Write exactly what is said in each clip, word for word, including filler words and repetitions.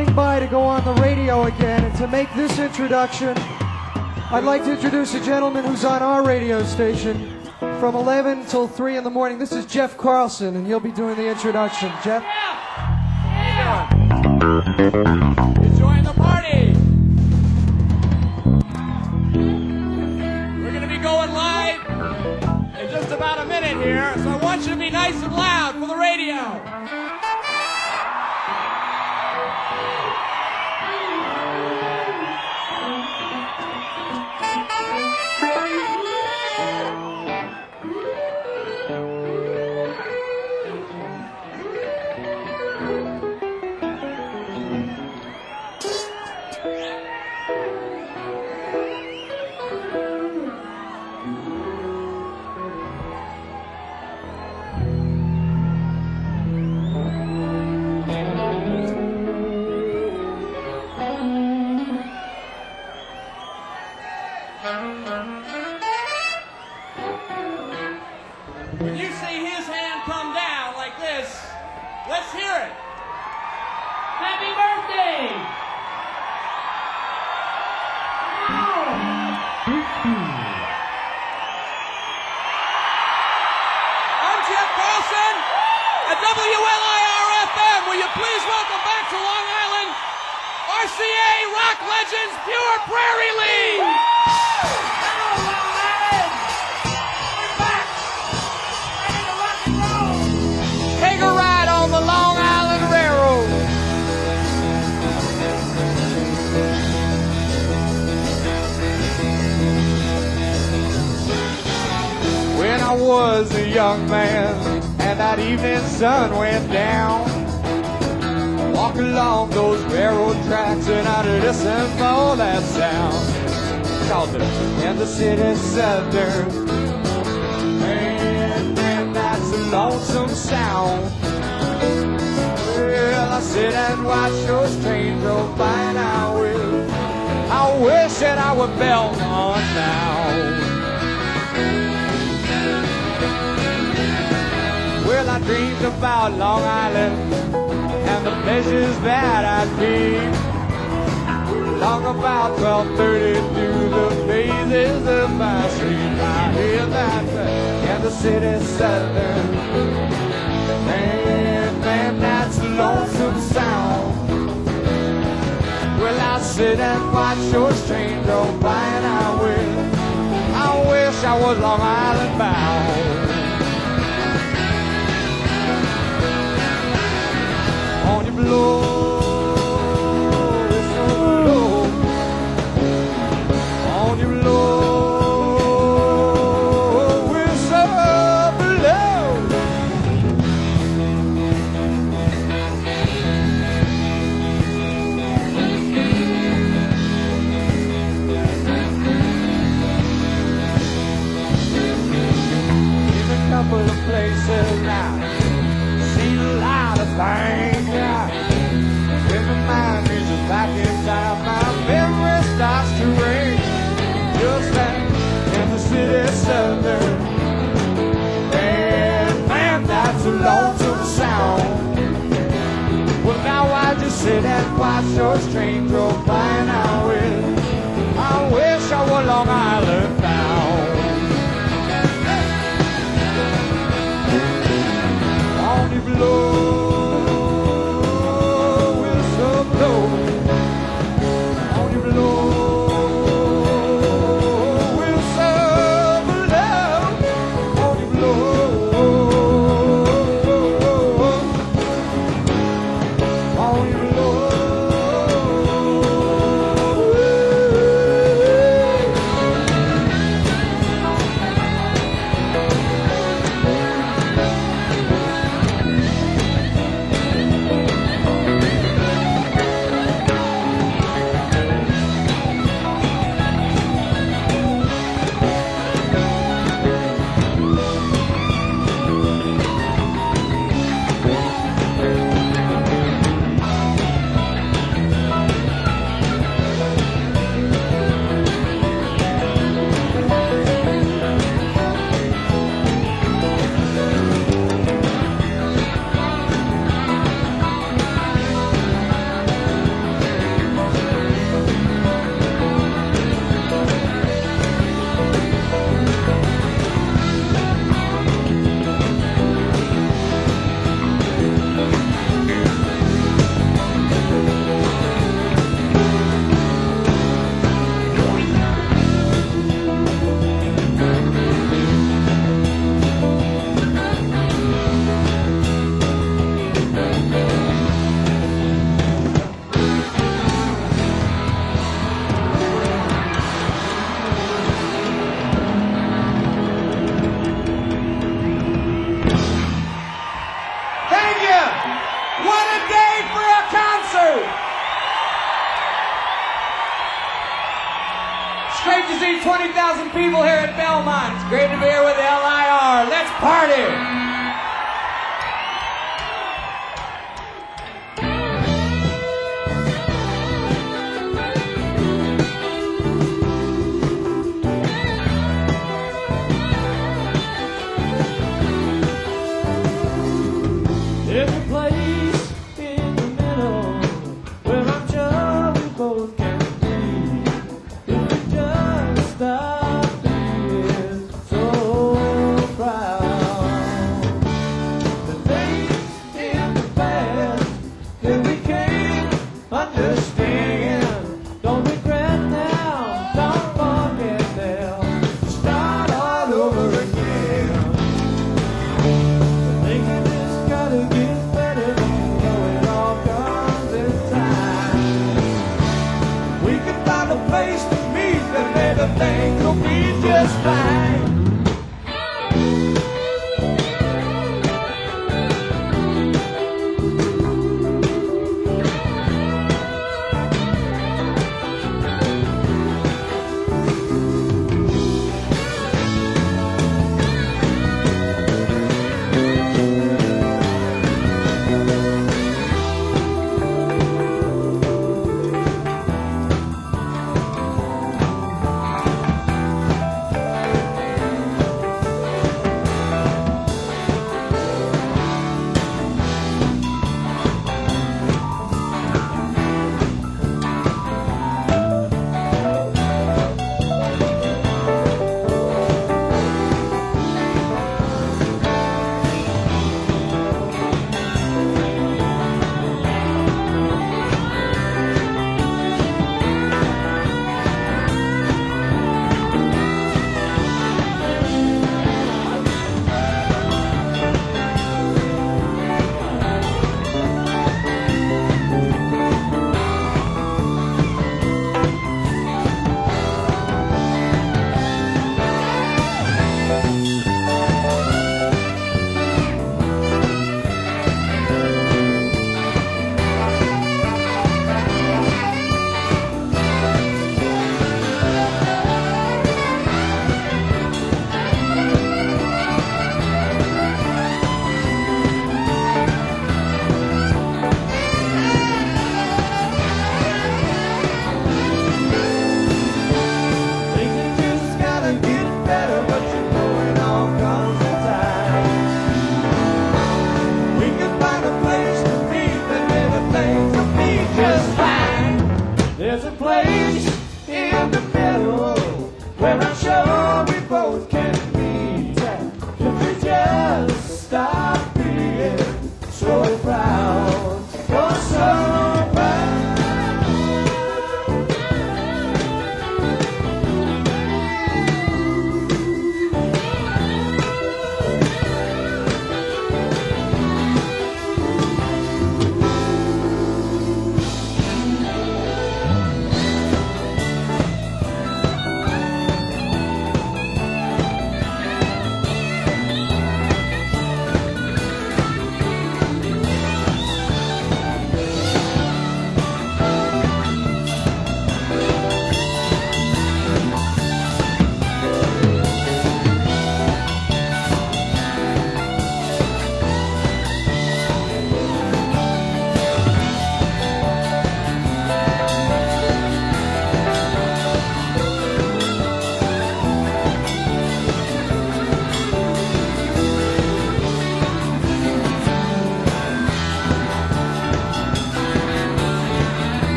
standing by to go on the radio again. And to make this introduction, I'd like to introduce a gentleman who's on our radio station from eleven till three in the morning. This is Jeff Carlson, and he'll be doing the introduction. Jeff? Yeah. Enjoying the party. We're going to be going live in just about a minute here, so I want you to be nice and loud for the radio. When you see his hand come down like this, let's hear it. Happy birthday! Wow. I'm Jeff Carlson at W L I R F M. Will you please welcome back to Long Island, R C A rock legends, Pure Prairie League! Take a ride on the Long Island Railroad. When I was a young man and that evening sun went down, I walked along those railroad tracks and I'd listen for that sound called the Kansas City Southern. That's a lonesome sound. Well, I sit and watch those trains go by and I will. I wish that I were Belmont now. Well, I dreamed about Long Island and the places that I'd be. Long about twelve thirty through the phases of my street. I hear that Kansas City Southern. Man, man, that's a lonesome sound. Well, I sit and watch those trains go by and I will. I wish I was Long Island bound. On your blow. Places now, seen a lot of things. When my mind reaches back in time, my memory starts to ring. Just like Kansas City Southern. Man, man, that's a lonesome sound. Well, now I just sit and watch those trains go by and I will. I wish I were Long Island bound. Blow, whistle blow, on you blow, whistle blow, on you blow, on you blow. see twenty thousand people here at Belmont. It's great to be here with L I R. Let's party! Every place in the middle where I'm sure we both can be. If we just stop being so proud, the things in the past that we can't understand, don't regret now, don't forget now, start all over again. Thinking it's gotta get better, you know it all comes in time. We can find a place to meet, and everything will be just fine.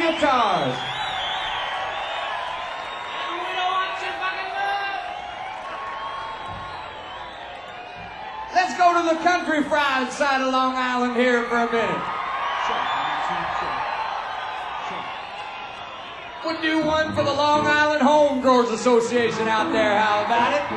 guitars. And we don't want your fucking love. Let's go to the country fried side of Long Island here for a minute. We'll do one for the Long Island Home Growers Association out there. How about it?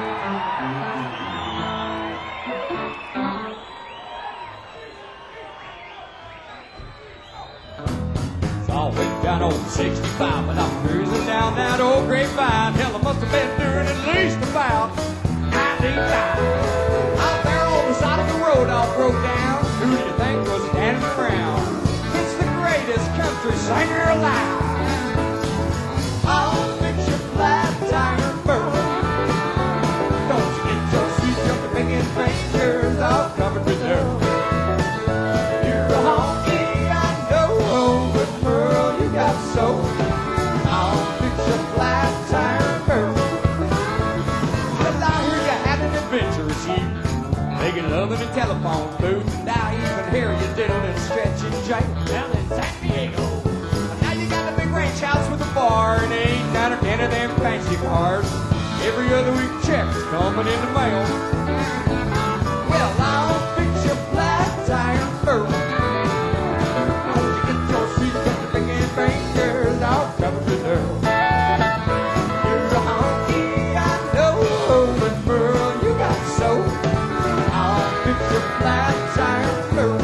It's always down old sixty-five when I'm cruising down that old grapevine. Hell, I must have been doing at least about ninety-five. Out there on the side of the road, all broke down. Who do you think was standing around? It's the greatest country singer alive. I'll fix your flat tire burn. Don't you get your sweet jumping banging fingers all covered with dirt. You're a honky, I know, but Pearl, you got soul. I'll fix your flat tire burn. Well, I hear you had an adventure, she making love in a telephone booth, and I even hear you diddling stretching jail down in San Diego. Now you got a big ranch house with a bar and eight, nine, or ten of them fancy cars. Every other week checks coming in the mail. Well, I'll fix your flat tire first. I'll get your sweet country banging fingers all covered with dirt. You're a honky, I know, but Pearl, you got soul. I'll fix your flat tire first.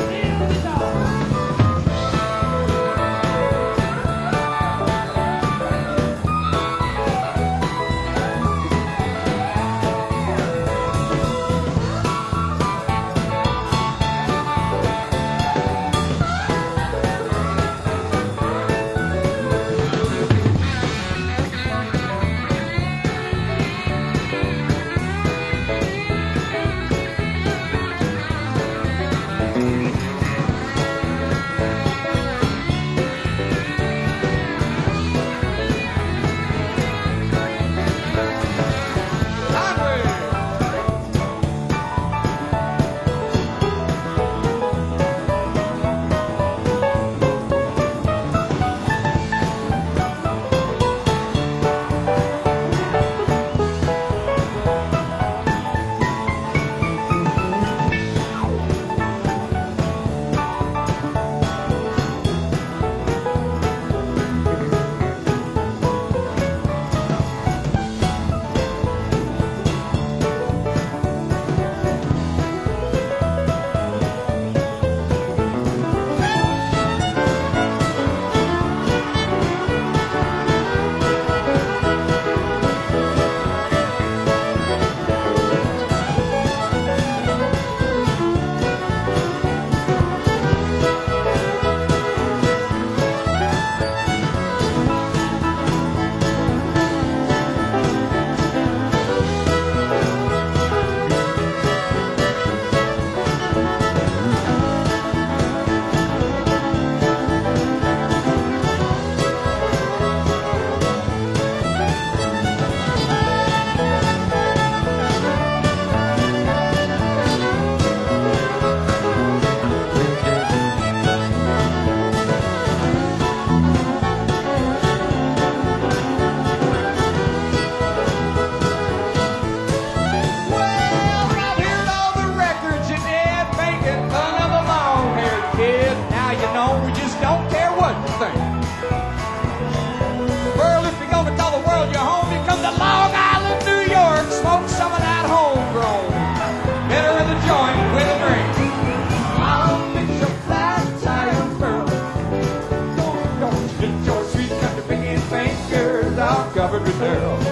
Covered with dirt.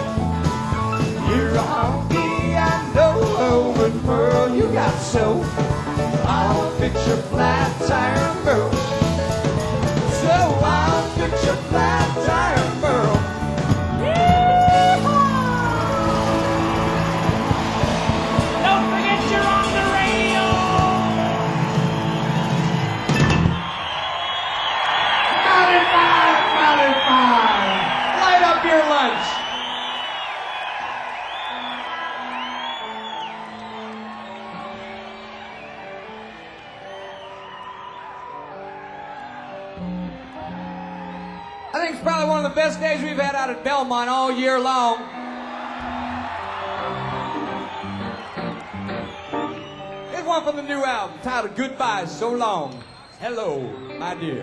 You're a honky, I know, but Pearl, you got soul. I'll fix your flat tire, Pearl. So I'll fix your flat tire, Pearl. Don't forget you're on the radio. ninety-five, ninety-five. Light up your lunch. I think it's probably one of the best days we've had out at Belmont all year long. Here's one from the new album titled Goodbye So Long. Hello, my dear.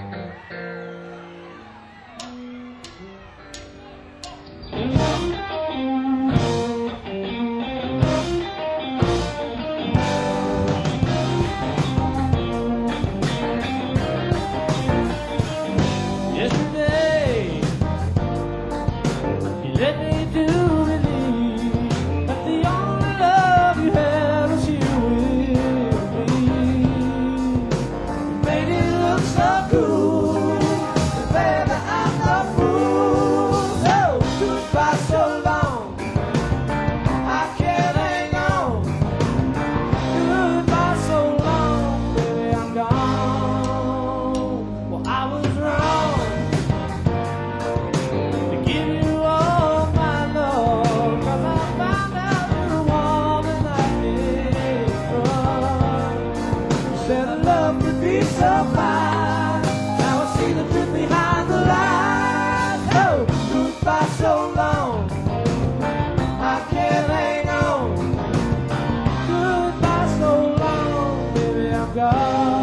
Yesterday, you let me do believe that the only love you had was here with me. You made it look so cool, but baby, I'm no fool. So goodbye so long, I can't hang on. Goodbye so long, baby, I'm gone. Well, I was wrong to give you all my love, 'cause I found out you're the one that I did from. You said that love could be so fine. Now I see the truth behind the lies. Oh, goodbye so long, I can't hang on. Goodbye so long, baby, I'm gone.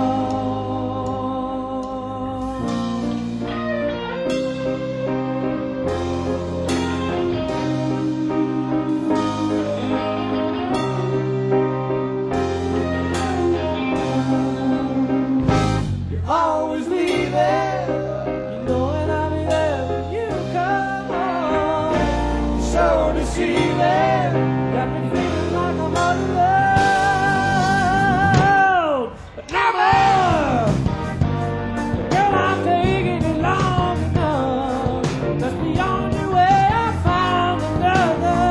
You're always leaving, you know when I'll be there when you come home. You're so deceiving, got me feeling like I'm all alone. But never, girl, I'm taking it long enough. That's the only way I found another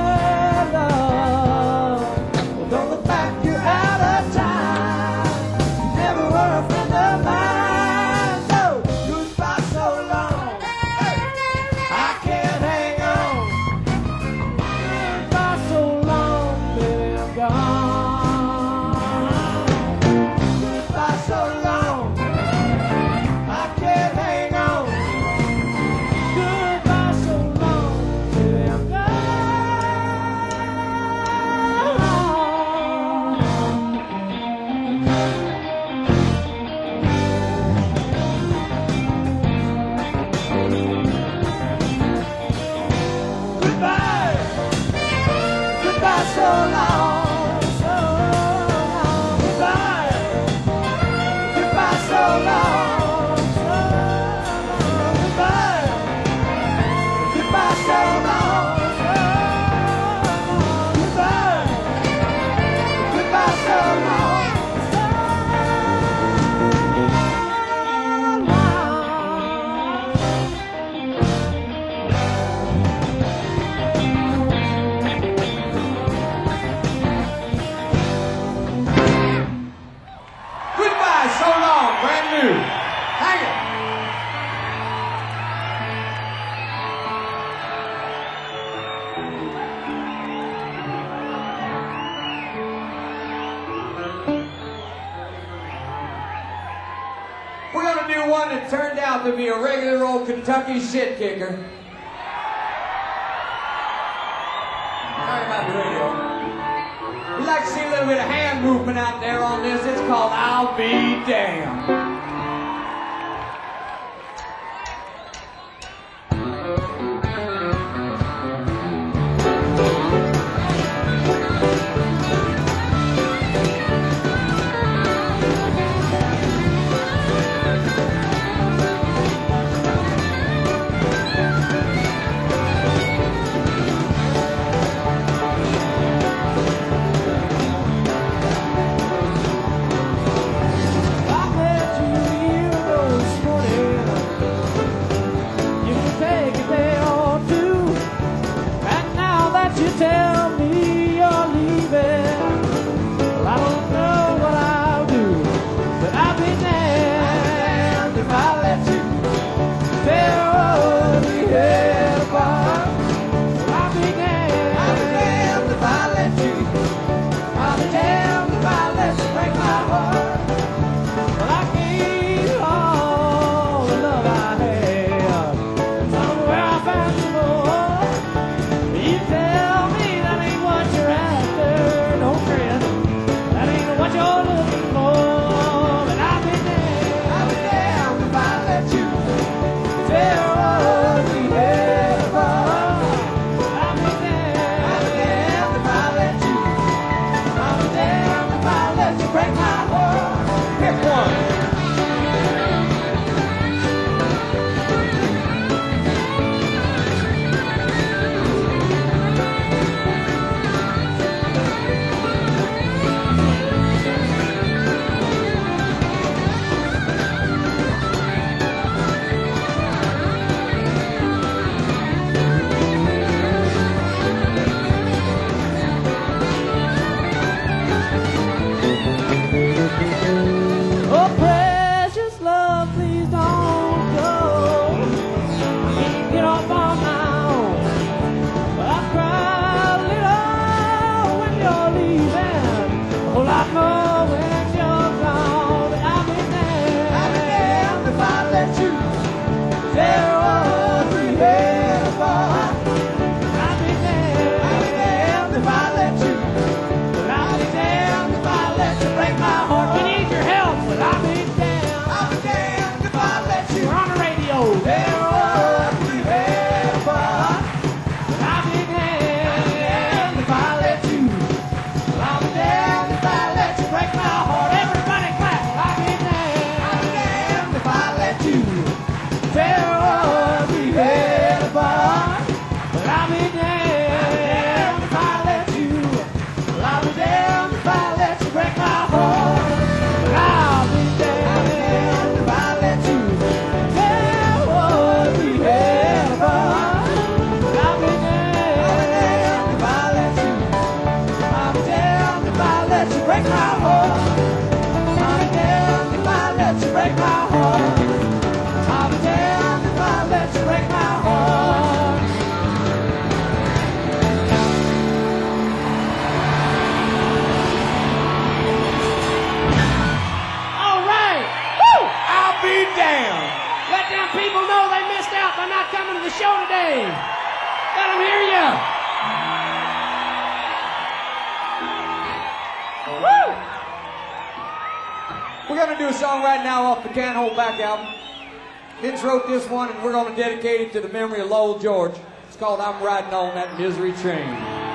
love. Well, don't look back, you're out of time. You never were a friend of mine. So goodbye so long, I can't hang on. Goodbye so long, baby, I'm gone. Goodbye so long, I can't hang on. Goodbye so long, baby, I'm gone. Goodbye, goodbye so long, so long. Goodbye, goodbye so long, so long. Goodbye, goodbye so long, so long. Goodbye, goodbye so long, so Goodbye So Long, brand new. Hang it. We're gonna do one that turned out to be a regular old Kentucky shit kicker. Sorry about the radio. We'd like to see a little bit of hand movement out there on this. It's called I'll Be Damned. I met you you're looking for, but I'll be damned. I'll be damned if I let you tell what we had fun. I'll be damned. I'll be damned if I let you. I'll be damned if I let you break my heart. Pick one. Oh, precious love, please don't go. I can't get off on my own. But I cry a little when you're leaving, a whole lot more when you're gone. But I'll be damned. I'll be damned if I let you tell what we had fun. I'll be damned. I'll be damned if I let you. But I'll be damned if I let you break my heart. We need your help, but I'll be damned. I'll be damned if I let you. We're on the radio. Tell what we had fun. But I'll be damned if I let you. I'll be damned if I let you break my heart. Everybody clap. I'll be damned. I'll be damned if I let you. Tell what we had fun. But I'll be damned if I let you. I'll be damned if I let you break my heart. But I'll be damned if I let you tell what we had fun. But I'll be damned if I let you. I'll be damned if I let you break my heart. I'll be damned if I let you break my heart. I'll be damned if I let you break my heart. All right. Woo! I'll be damned. Let them people know they missed out by not coming to the show today. Let them hear you. Woo! We're gonna do a song right now off the Can't Hold Back album. Vince wrote this one, and we're gonna dedicate it to the memory of Lowell George. It's called "I'm Riding on That Misery Train."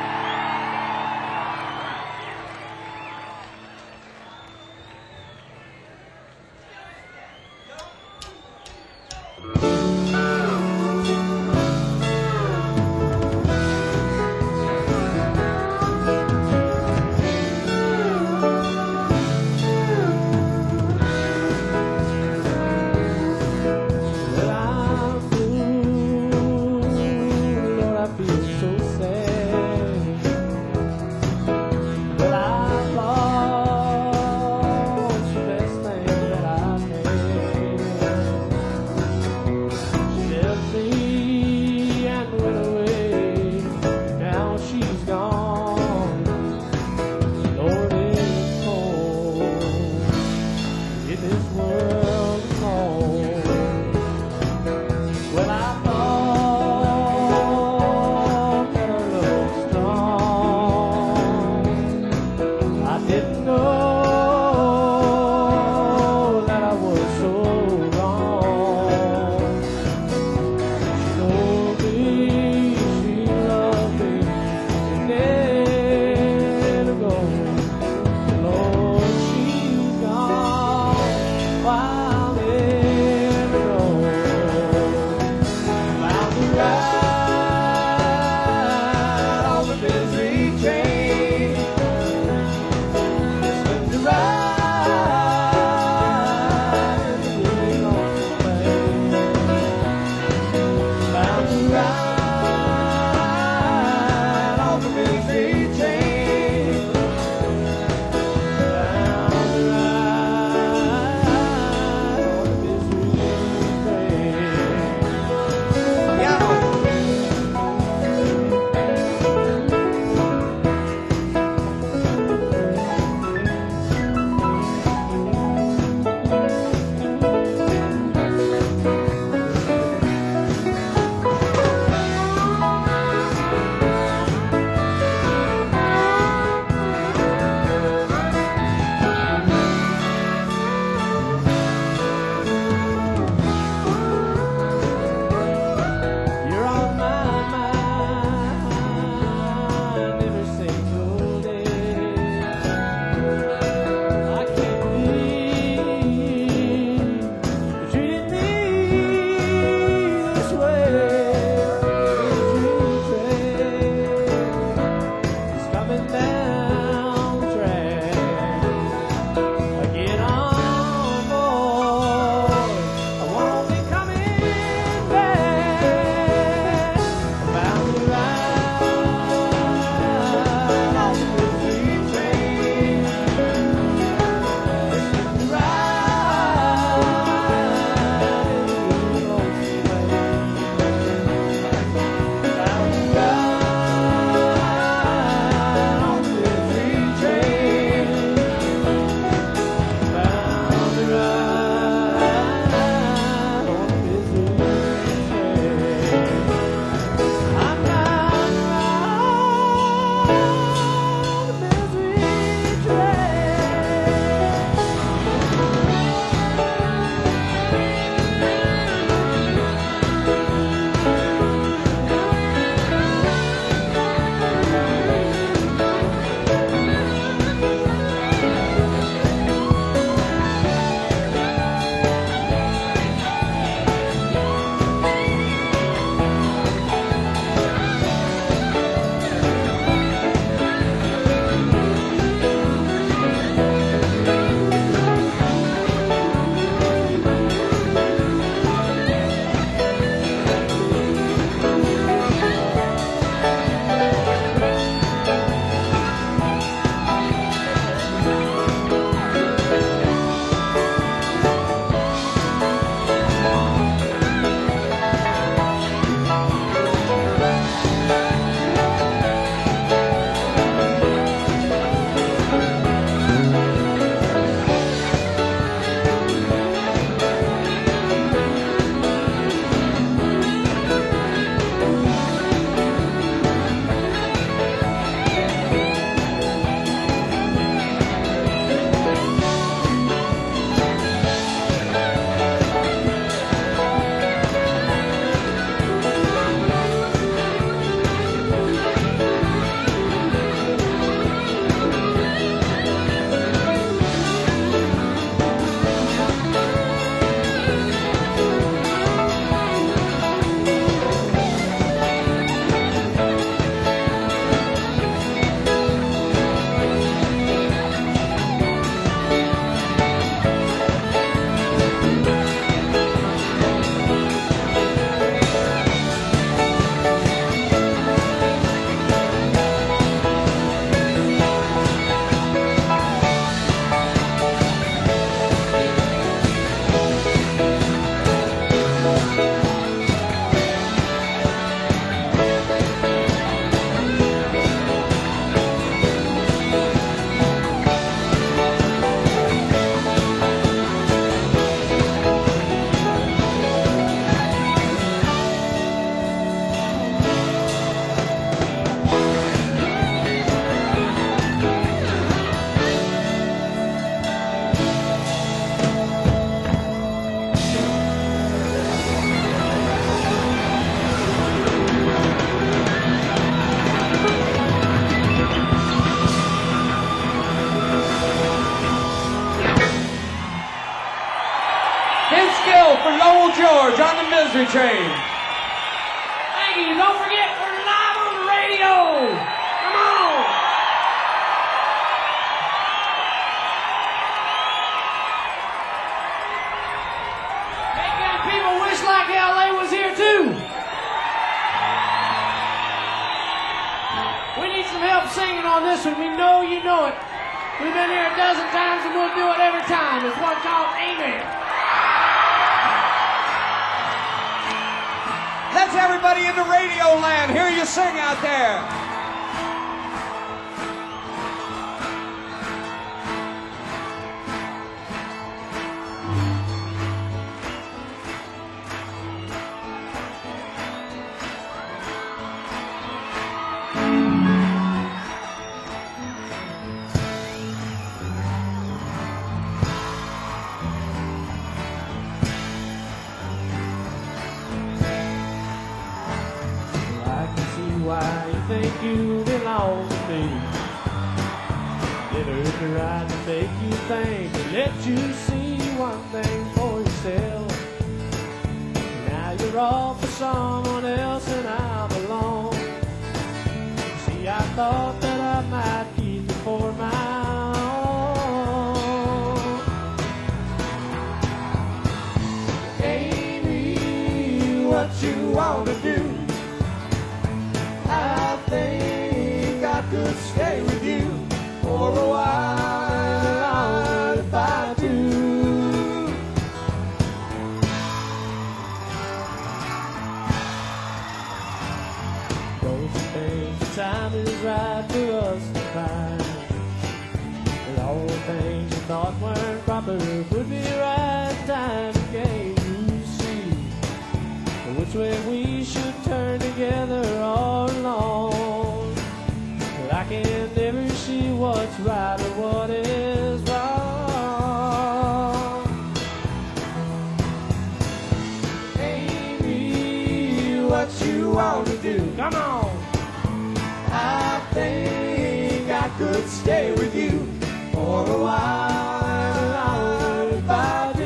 Well, I'm blue, Lord, I feel so sad. Well, I've lost the best thing that I've had. for Lowell George on the Misery Train. Thank you. Don't forget, we're live on the radio. Come on. Making people wish like L A was here too. We need some help singing on this one. We know you know it. We've been here a dozen times and we'll do it every time. It's one called Amen. Let's everybody in the radio land hear you sing out there. Why you think you belong to me? It earned the right to make you think and let you see one thing for yourself. Now you're off for someone else and I'm alone. See, I thought that I might keep it for my own. Amy, what you wanna do? I think I could stay with you for a while if I do. Don't you think the time is right for us to find? And all the things you thought weren't proper would be right time again. You see which way we should turn together all alone. But I can never see what's right or what is wrong. Amy, what you want to do? Come on! I think I could stay with you for a while if I do.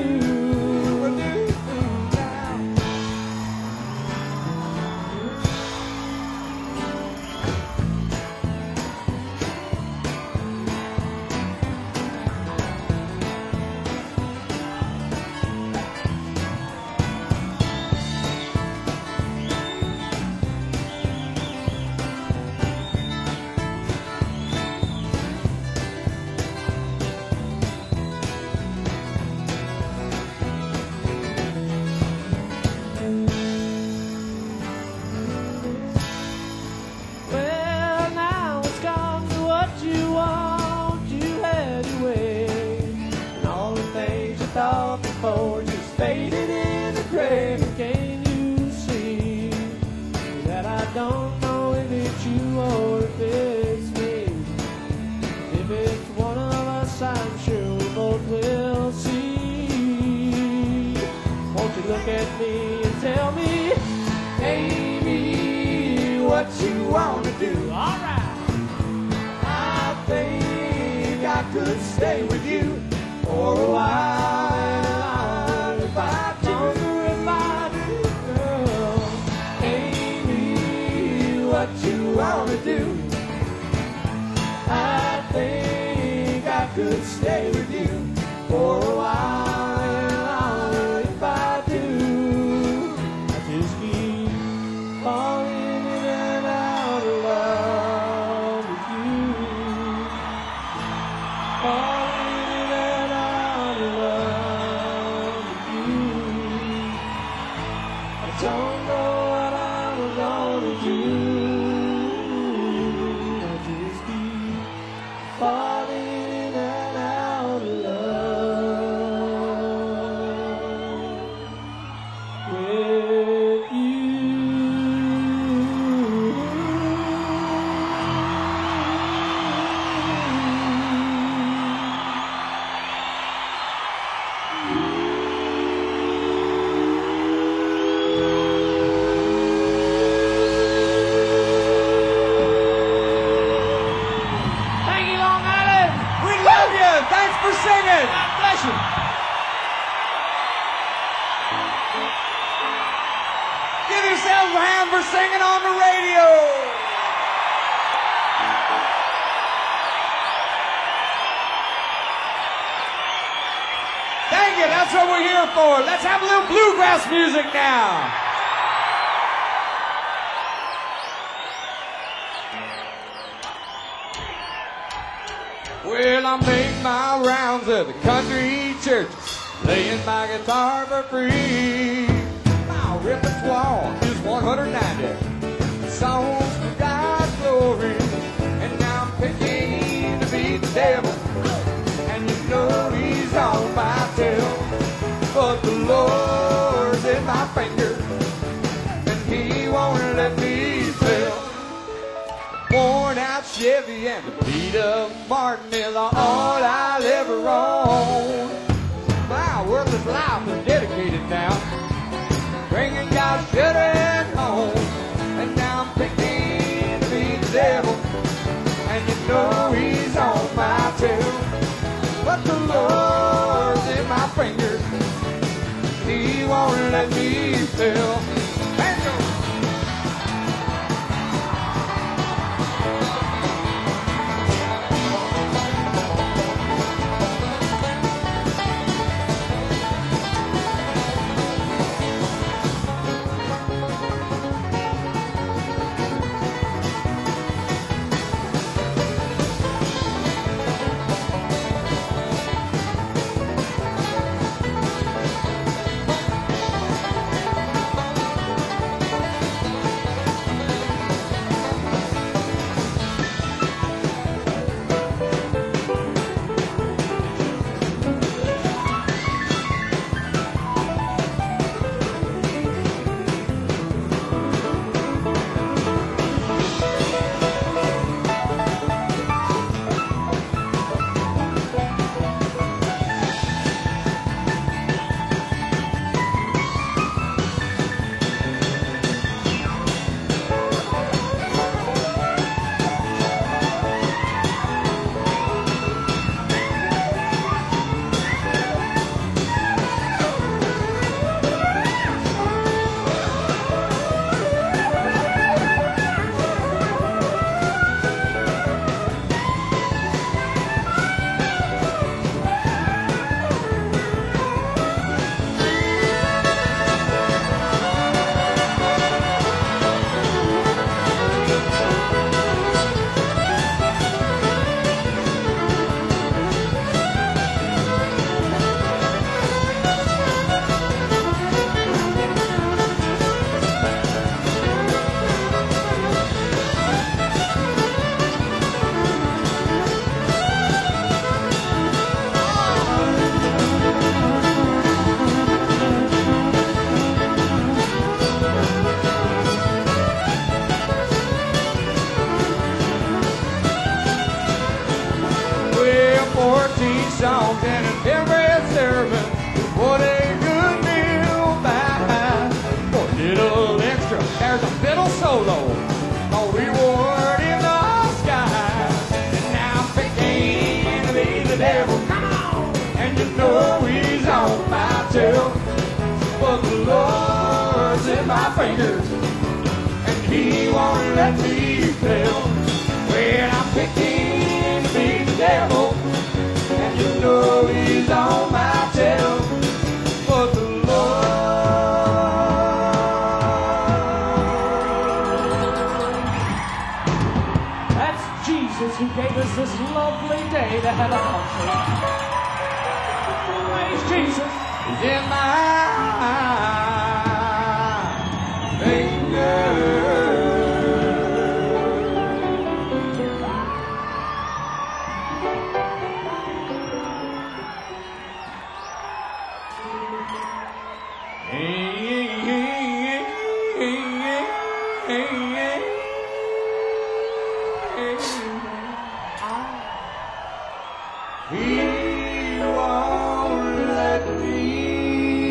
Before just faded in the grave. Can you see that I don't know if it's you or if it's me? If it's one of us, I'm sure we both will see. Won't you look at me and tell me, Amy, what you want to do? All right. I think I could stay with you for a while. If I do, if I do, girl. Amy, what you wanna do? I think I could stay with you for a while. If I do, I just keep falling in and out of love with you. Falling in and out of love with you. I don't know what I'm gonna do. I just keep falling in and out of love. singing on the radio. Thank you, that's what we're here for. Let's have a little bluegrass music now. Well, I make my rounds of the country churches, laying my guitar for free. My repertoire is one hundred ninety songs for God's glory, and now I'm picking to beat the devil, and you know he's on my tail. But the Lord's in my fingers, and he won't let me fail. Worn out Chevy and the beat of Martin is all I'll ever own. My worthless life is dedicated now, bringing God's children home. And now I'm picking to beat the devil, and you know he's on my tail. But the Lord's in my fingers, he won't let me fail. Songs and every sermon, what a good meal by. For a little extra, there's a fiddle solo, a reward in the sky. And now I'm picking to be the devil, come on, and you know he's on my tail. But the Lord's in my fingers, and he won't let me fail. When I'm picking to be the devil, and you know he's on my tail. But the Lord, That's Jesus who gave us this lovely day to have a concert. Praise Jesus. is in my fingers. He won't let me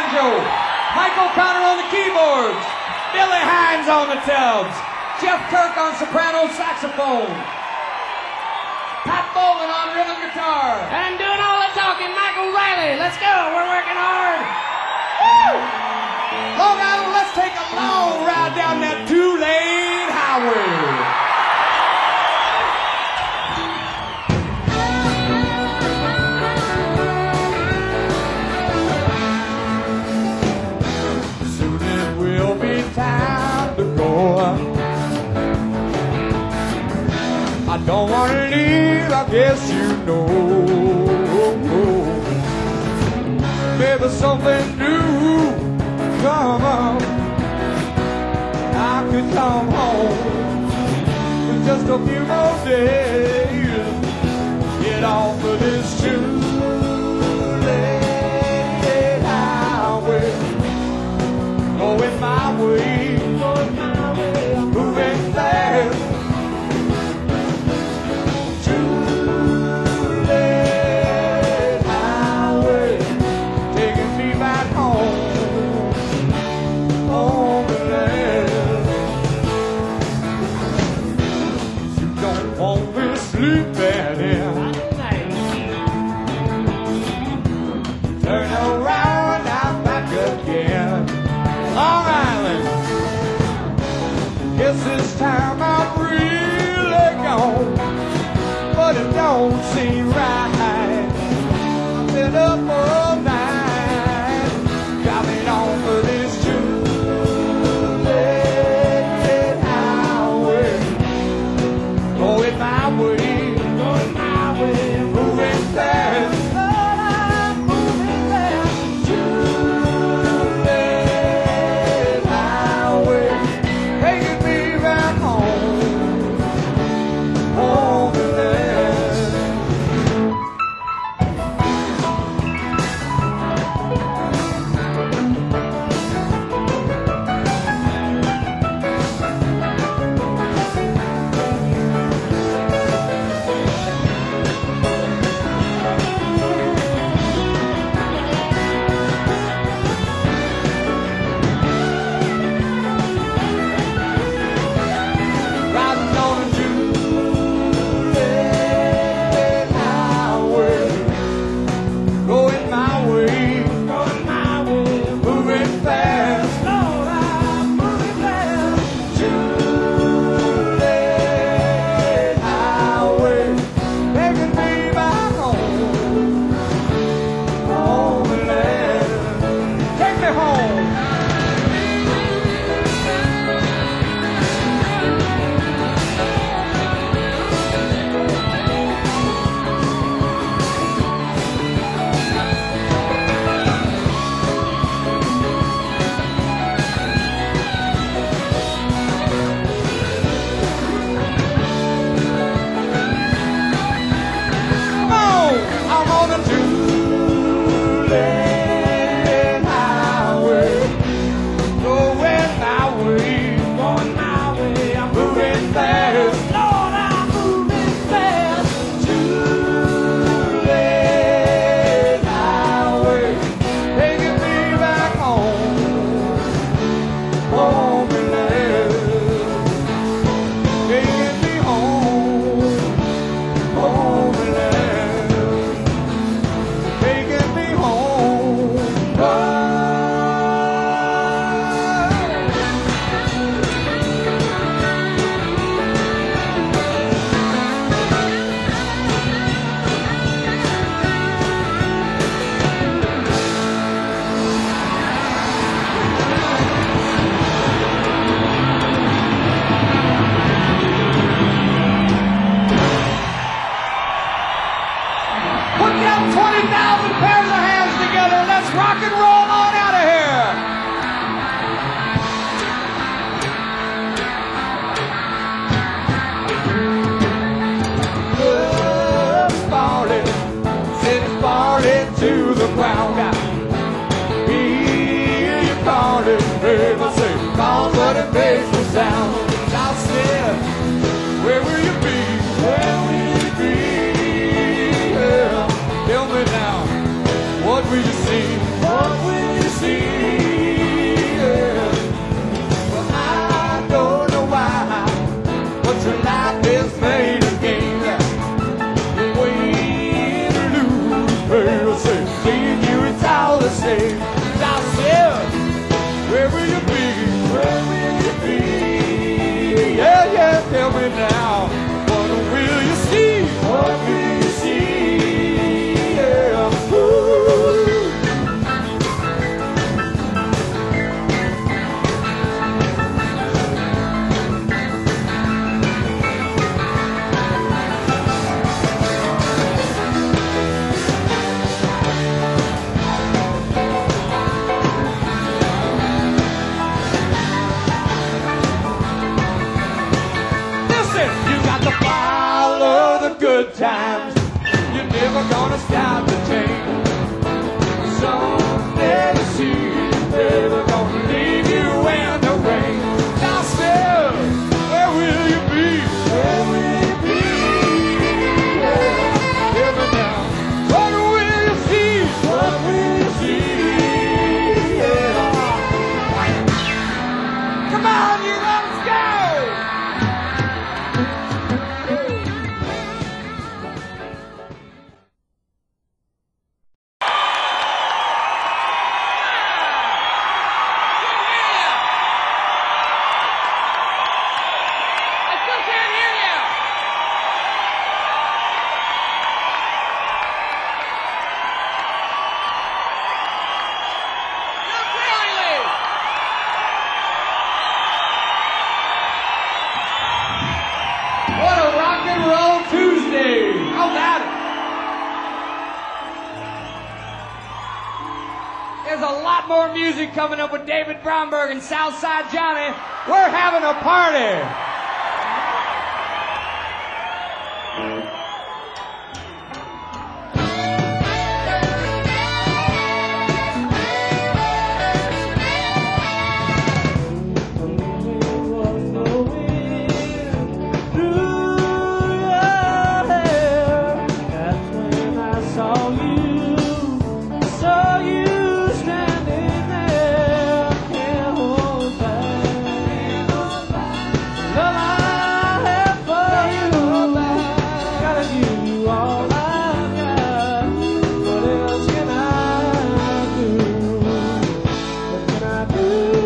banjo, Mike O'Connor on the keyboards, Billy Hines on the tubs, Jeff Kirk on soprano saxophone, Pat Bowman on rhythm guitar. And doing all the talking, Michael Riley. Let's go. We're working hard. Long Island, let's take a long ride down that two-lane highway. Soon it will be time to go. I don't want to leave, I guess you know. Maybe something new come on. I could come home in just a few more days. Get off of this two-lane highway, going my way, going my way, moving fast. Turn around, I'm back again. Long Island, guess this time I'm really gone, but it don't seem right. I've been up all night, driving on for this two-lane highway, going my way, going my way, moving fast. What will you see? What will you must have to change. Someday the seas, baby, gonna leave you in the rain. Now still, where will you be? Where will you be? Yeah. Hear me now. What will you see? What will you see? Yeah. Come on, you let's go! I still can't hear you. Not really. What a rock and roll Tuesday! How about it? There's a lot more music coming up with David Bromberg and Southside Johnny. We're having a party. That's when I saw you, saw you standing there. Can't hold back. Love I have for you, gotta give you all I've got. What else can I do? What can I do?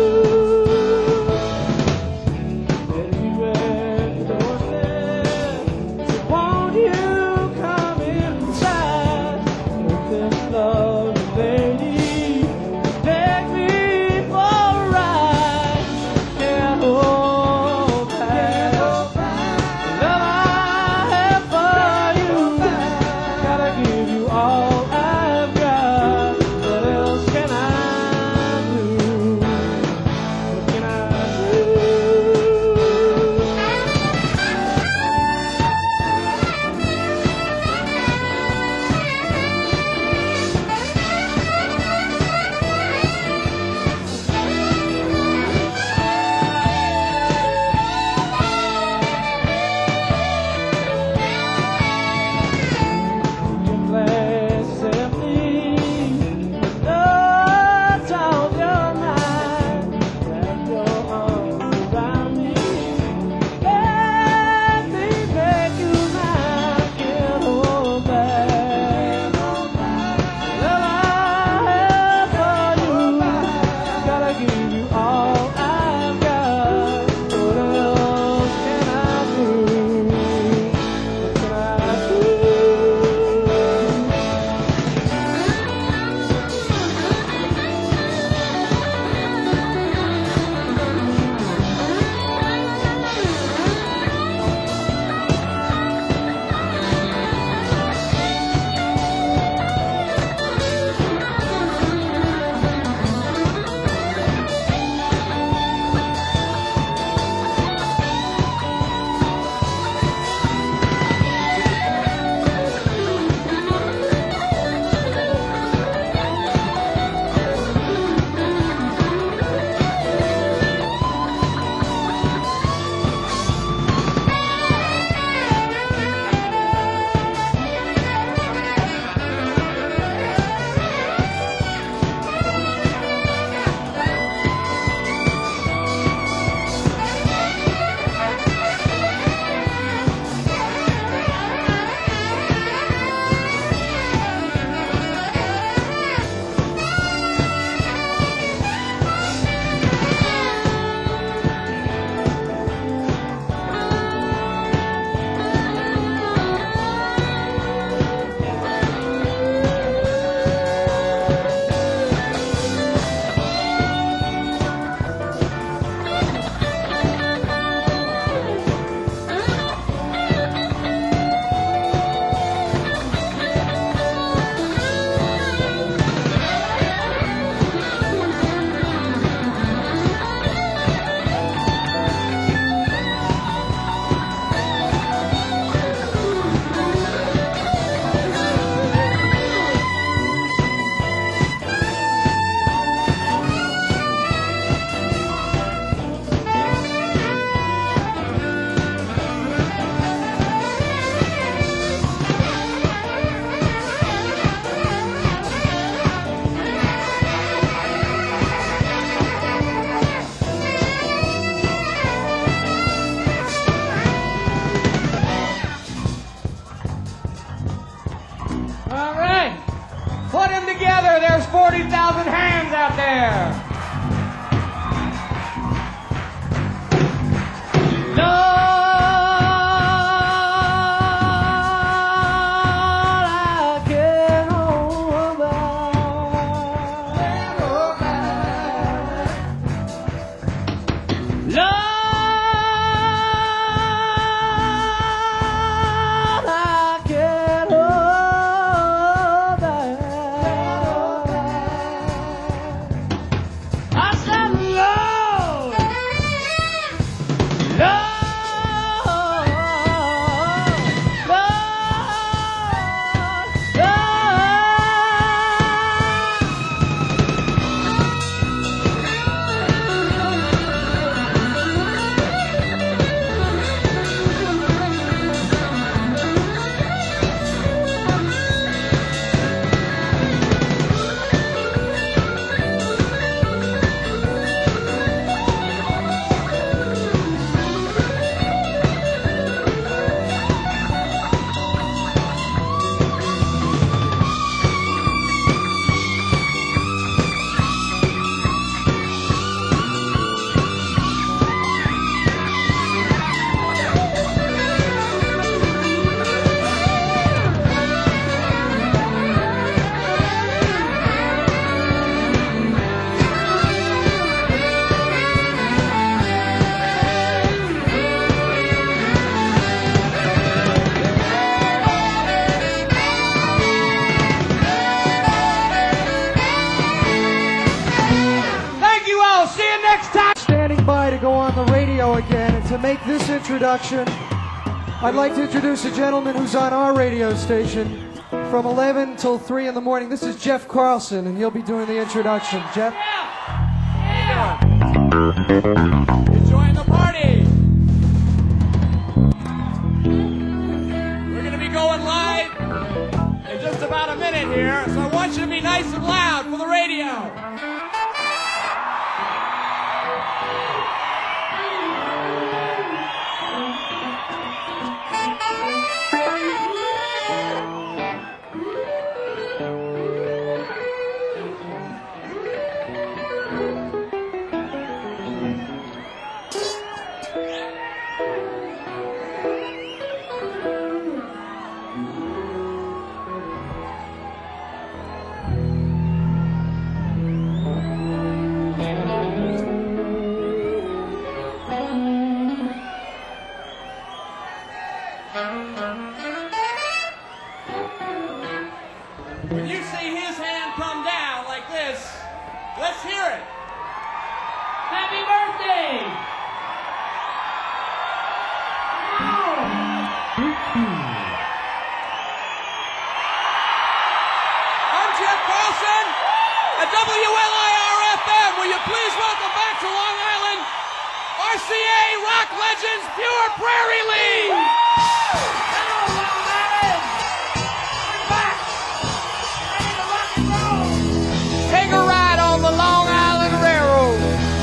Let you at the doorstep. Won't you come inside? Open love, lady. Take me for a ride. Can't hold back. Love I have for you, All right. Put them together. There's forty thousand hands out there. To go on the radio again, and to make this introduction, I'd like to introduce a gentleman who's on our radio station from eleven till three in the morning. This is Jeff Carlson, and he'll be doing the introduction. Jeff? Yeah. Enjoying the party. We're going to be going live in just about a minute here, so I want you to be nice and loud for the radio. When you see his hand come down like this, let's hear it. Happy birthday! I'm Jeff Carlson at W L I R F M. Will you please welcome back to Long Island, R C A rock legends, Pure Prairie League. Hello, Long Island! We're back! Ready to rock and roll! Take a ride on the Long Island Railroad.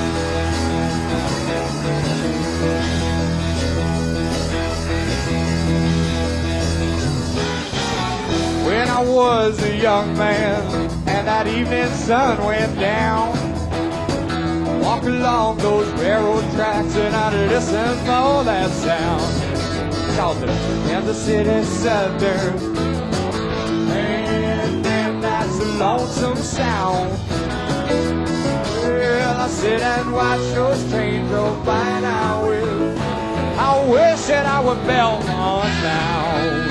When I was a young man and that evening sun went down, walk along those railroad tracks and I'd listen for that sound. Called the Kansas City Southern. And then that's a lonesome sound. Well, I sit and watch those trains go by and I will. I wish that I were Belmont now.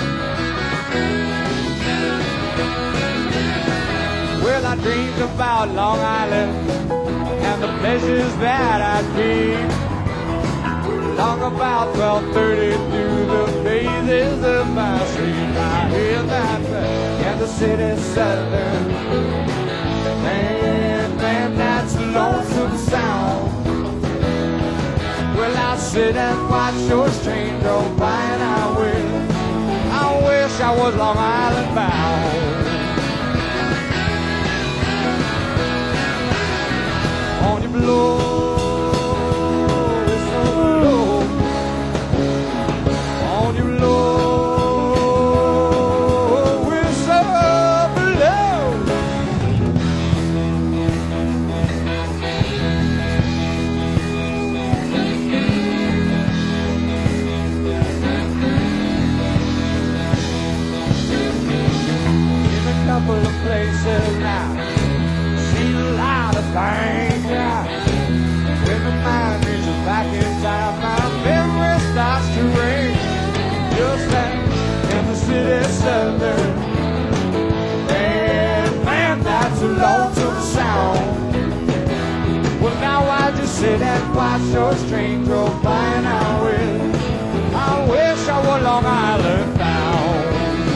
Well, I dreamed about Long Island and the places that I'd be. Long about twelve thirty through the phases of my street. I hear that Kansas City Southern. Man, man, that's a lonesome sound. Well, I sit and watch those trains go by and I will. I wish I was Long Island bound. On your blow, whistle blow. On your blow, whistle couple of places now. Seen a lot of things, yeah. When the mind reaches back in time, my memory starts to ring. Just like in the city center. Man, man, that's a lonesome sound. Well, now I just sit and watch your train go by, and I wish, I wish I were Long Island bound.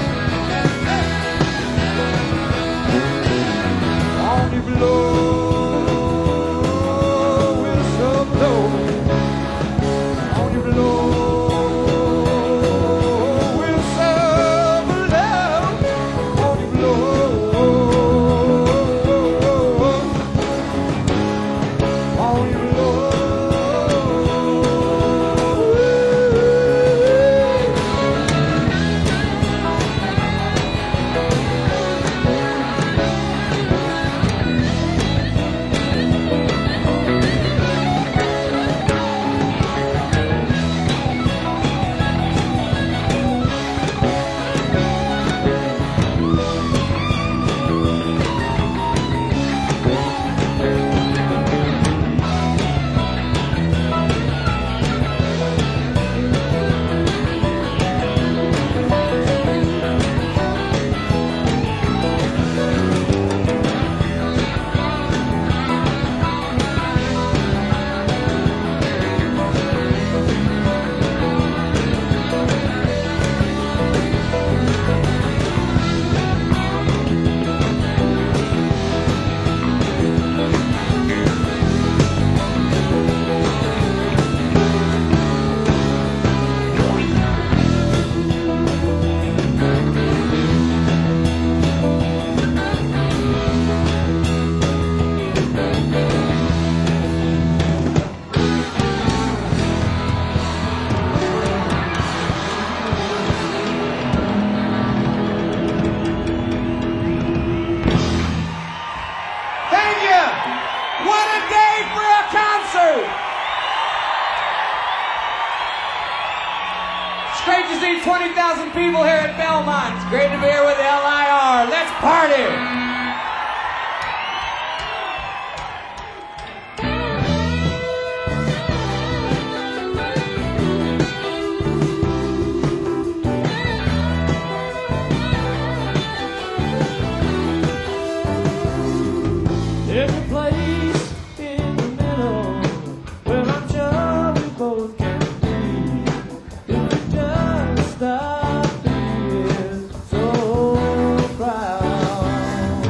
Only blow, whistle blow, only blow, whistle blow, only blow. Great to see twenty thousand people here at Belmont. It's great to be here with L I R. Let's party! There's a place in the middle where I'm sure we both can be. If we just stop being so proud.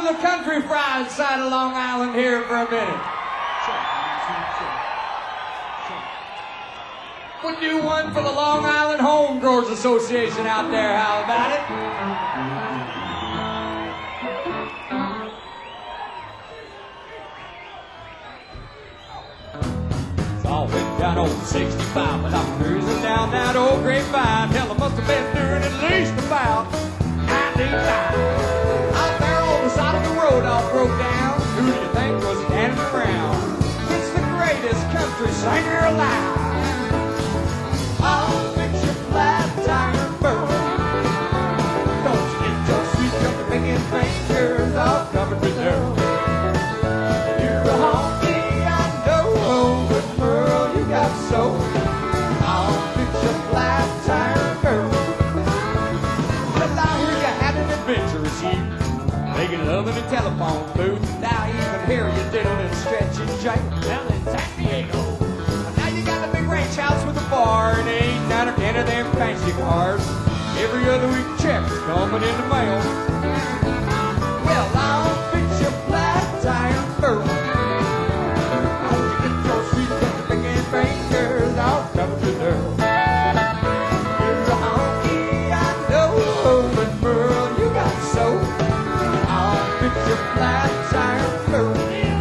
the country fried side of Long Island here for a minute. We'll do one for the Long Island Home Growers Association out there. How about it? It's all been down old sixty-five, but I'm cruising down that old grapevine. Hell, I must have been doing at least about ninety-nine. Out there on the side of the road, all broke down. Who do you think was standing around? It's the greatest country singer alive. I'll fix your flat tire burn. Don't you get your sweet country picking fingers all covered with dirt. You're a honky, I know, but Merle, you got soul. I'll fix your flat tire burn. Well, I hear you had an adventurous youth, making love in a telephone booth. Now I even hear you did a little stretch in jail down in San Diego. Now you got a big ranch house with a bar and eight, nine, or ten of them fancy cars. Every other week checks coming in the mail. Well, I'll fix your flat tire first. I'll get your sweet country picking fingers all covered with dirt. You're a honky, I know, but Merle, you got soul. I'll fix your flat tire first.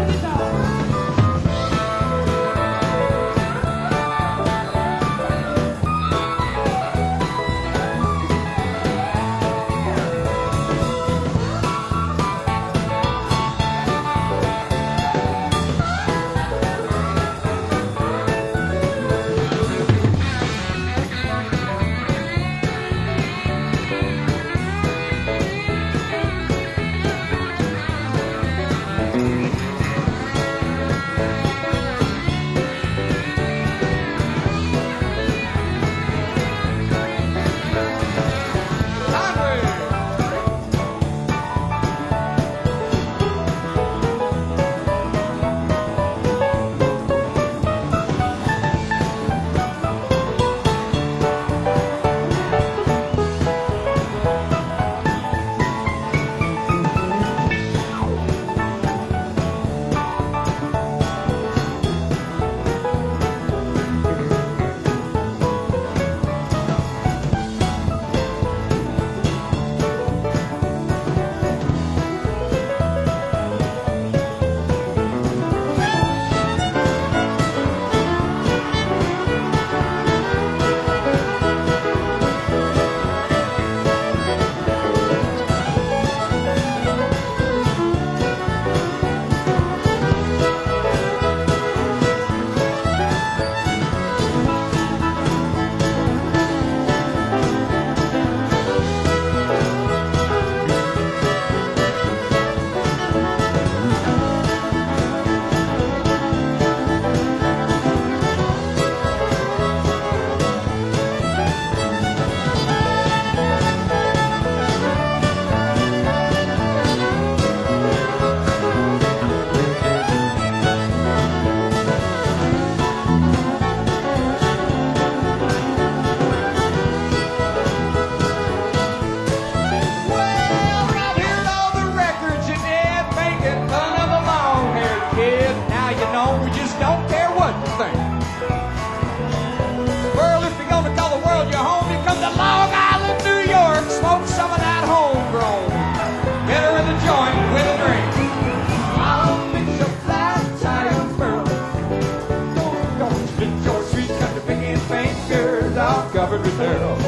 Covered with dirt.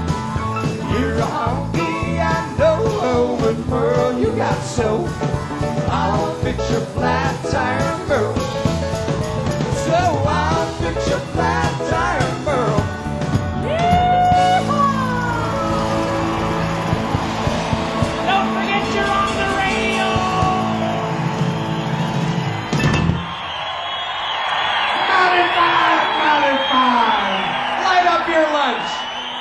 You're a honky, I know, but Merle, you got soul. I'll fix your flat tire, Merle. So I'll fix your flat tire, Merle. Don't forget you're on the radio. ninety-five, ninety-five. Light up your lunch.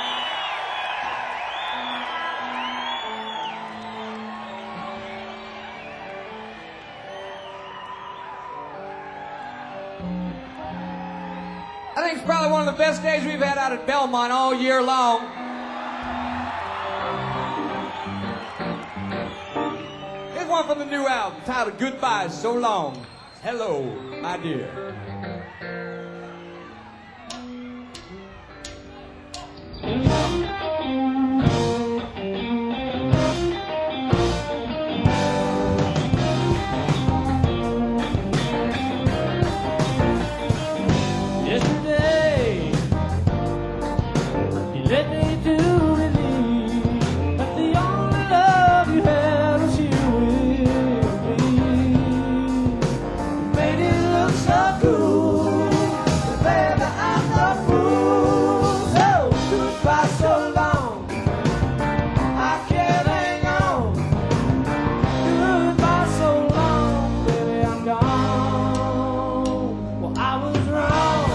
I think it's probably one of the best days we've had out at Belmont all year long. It's one one from the new album titled Goodbye So Long. Hello, my dear. Yesterday, you led me to believe that the only love you had was you with me. You made it look so cool, but baby, I'm no fool. So goodbye so long, I can't hang on. Goodbye so long, baby, I'm gone. Well, I was wrong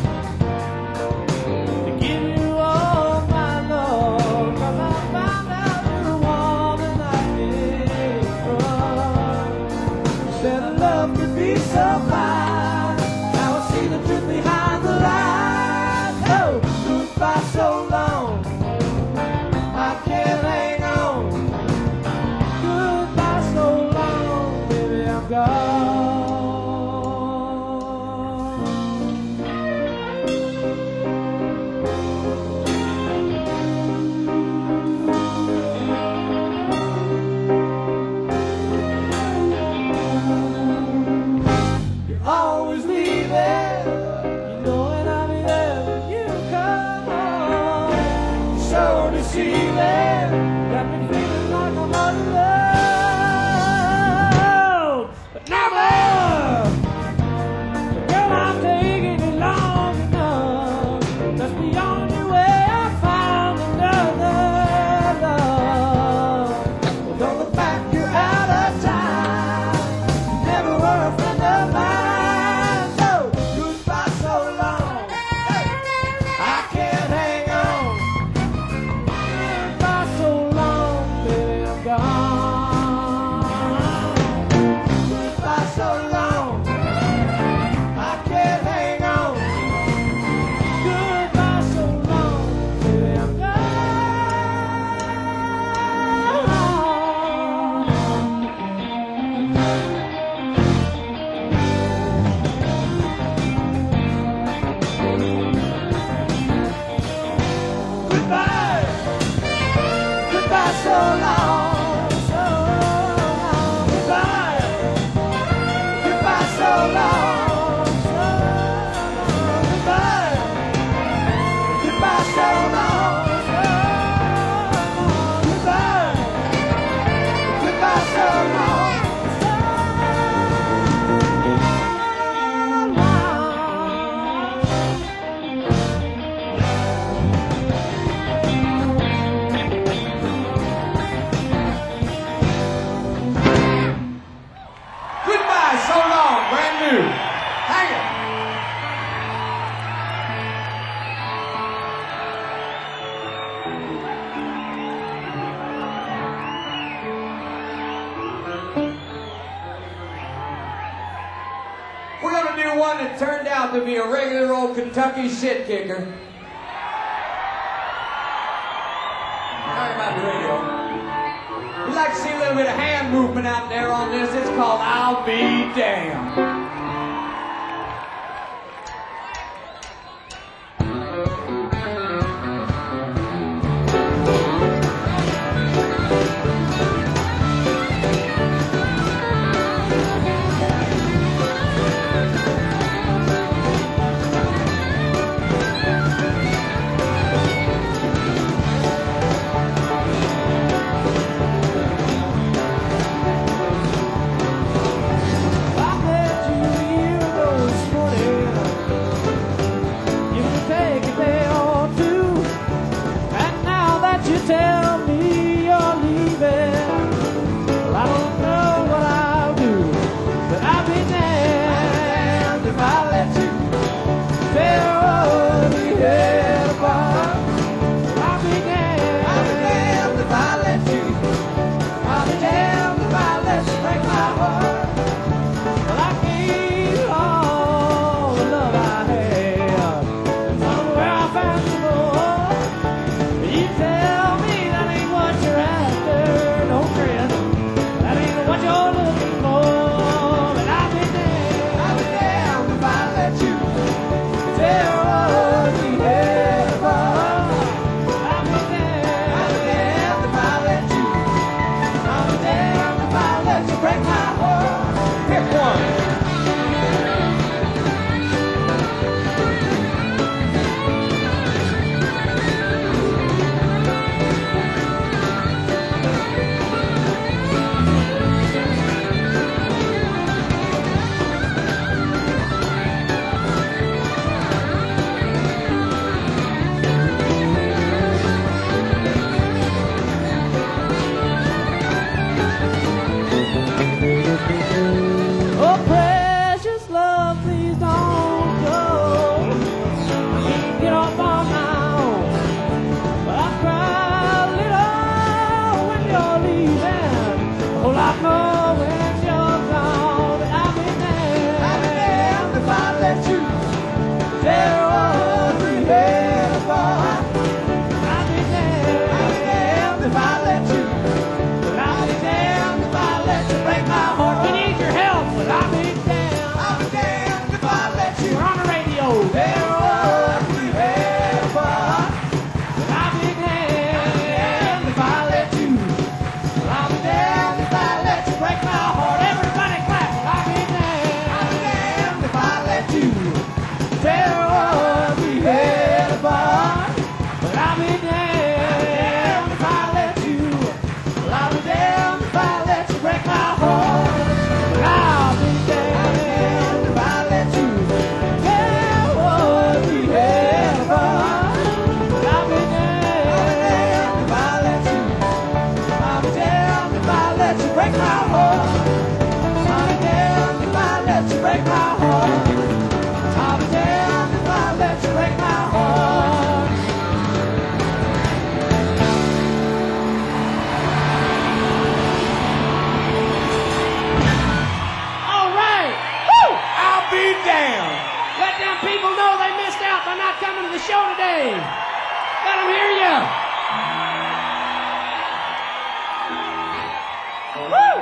to give you all my love, 'cause I found out you're the woman I came from. You said love could be so fine. Now I see the truth behind the lies. Oh, goodbye so long, I can't hang on. Goodbye so long, baby, I'm gone. You're always leaving, you know when I'll be there when you come home. You're so deceiving, got me feeling like I'm all alone. But never, girl, I'm taking it long enough. That's the only way I found another love. Well, don't look back, you're out of time. You never were a friend of mine. So goodbye so long, I can't hang on. Goodbye so long, baby, I'm gone. Goodbye so long, I can't hang on. Goodbye so long, baby, I'm gone. Goodbye, goodbye so long, so long. Goodbye, goodbye so long, so long. Goodbye, goodbye so long, so long. Goodbye, goodbye so long, so Goodbye So Long, brand new. Hang it. We're gonna do one that turned out to be a regular old Kentucky shit kicker. Sorry about the radio. We'd like to see a little bit of hand movement out there on this. It's called I'll Be Damned. I met show today. Let them hear you. Woo!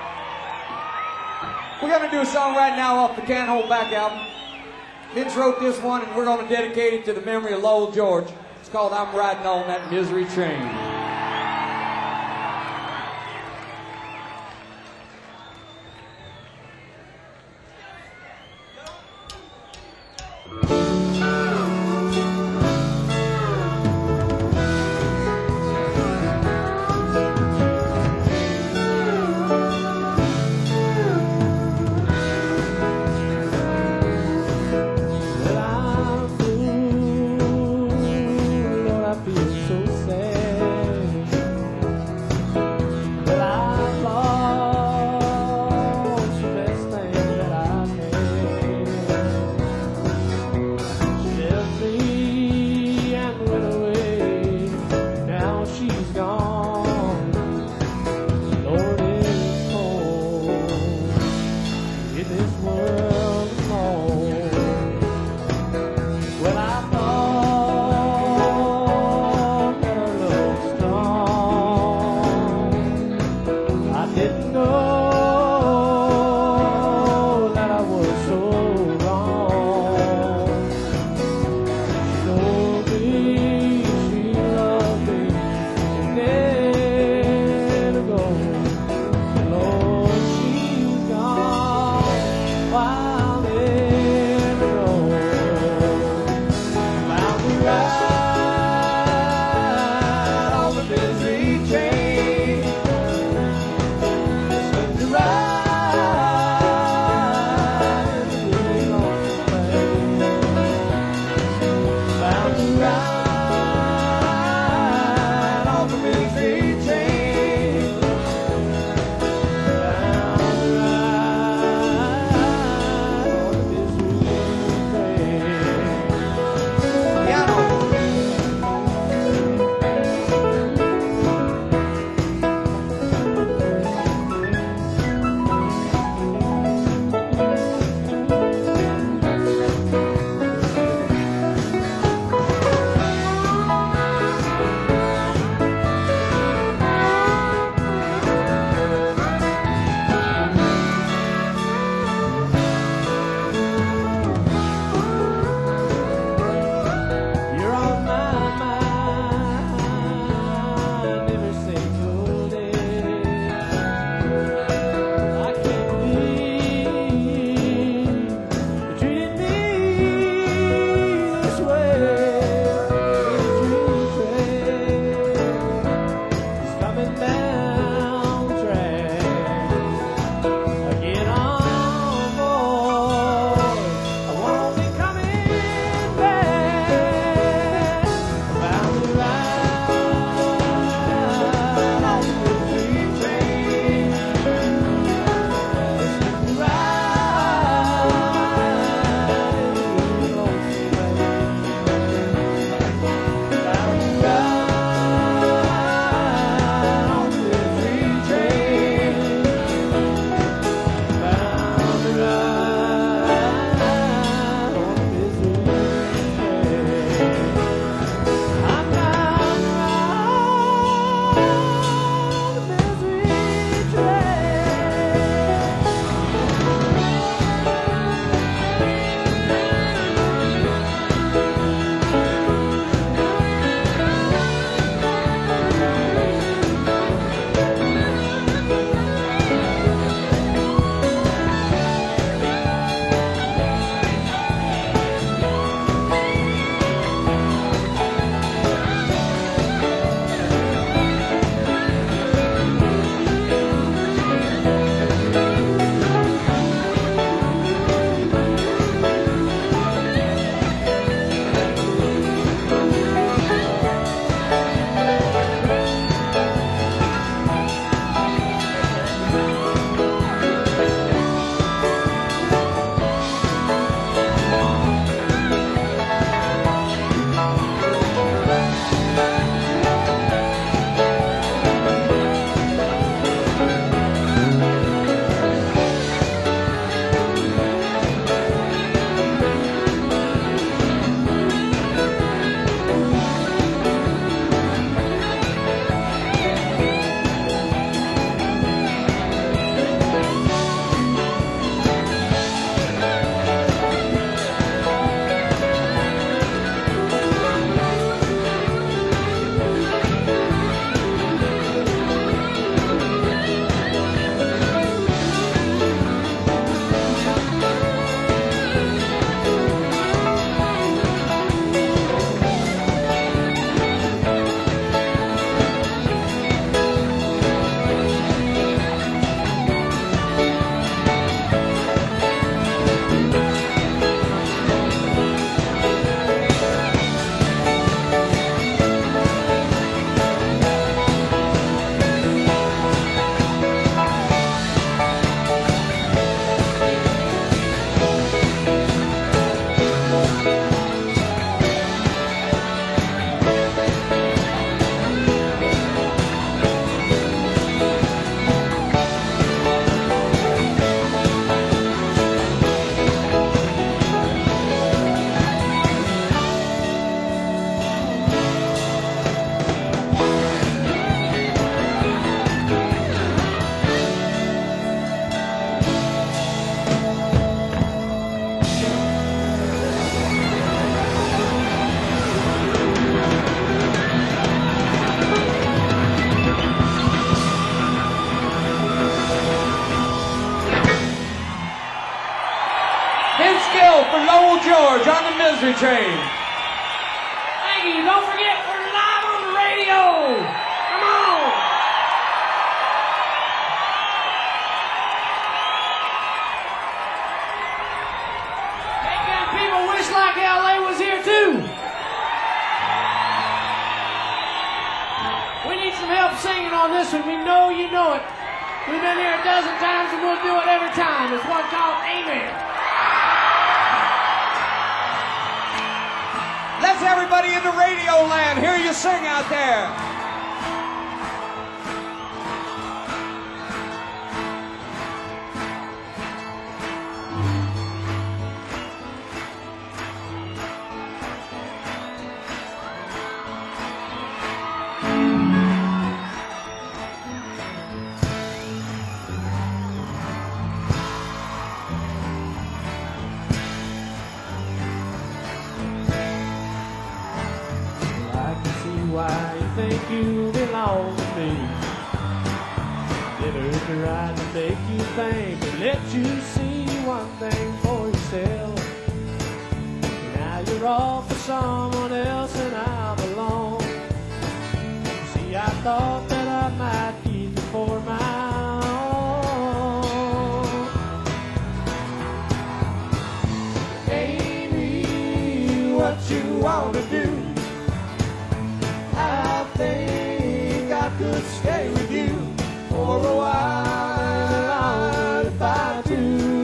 We're going to do a song right now off the Can't Hold Back album. Vince wrote this one, and we're going to dedicate it to the memory of Lowell George. It's called I'm Riding on That Misery Train. Well, I'm blue, Lord, I feel so sad. But I lost the best thing that I had. She left me and went away. Now she's gone. Lord, it's cold in this world alone. Well, I thought that our love was strong. I didn't know that I was so wrong. She told me she loved me and never go. Lord, she's gone while in the road. Found the ride on the misery train. Spent the ride in the big lonesome place. Found the ride on the misery train. Found the ride on the misery train. Piano. Country Train. Thank you. Don't forget, we're live on the radio. Come on. Making people wish like L A was here too. We need some help singing on this one. We know you know it. We've been here a dozen times and we'll do it every time. It's one called Amen. Let's everybody in the radio land hear you sing out there. Why you think you belong to me? It hurt your right to make you think and let you see one thing for yourself. Now you're off for someone else and I'm alone. See, I thought that I might keep you for my own. Amy, what you want to do? I think I could stay with you for a while if I do.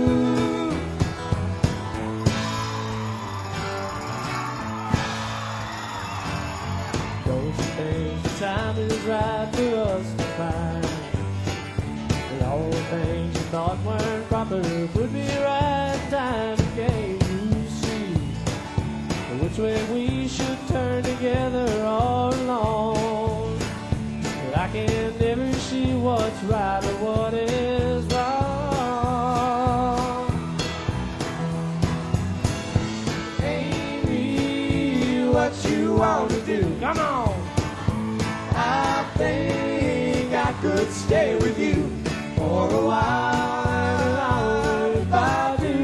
Don't you think the time is right for us to find that all the things you thought weren't proper would be right time again? You see which way we should turn together all alone. But I can never see what's right or what is wrong. Amy, what you want to do? Come on. I think I could stay with you for a while if I do.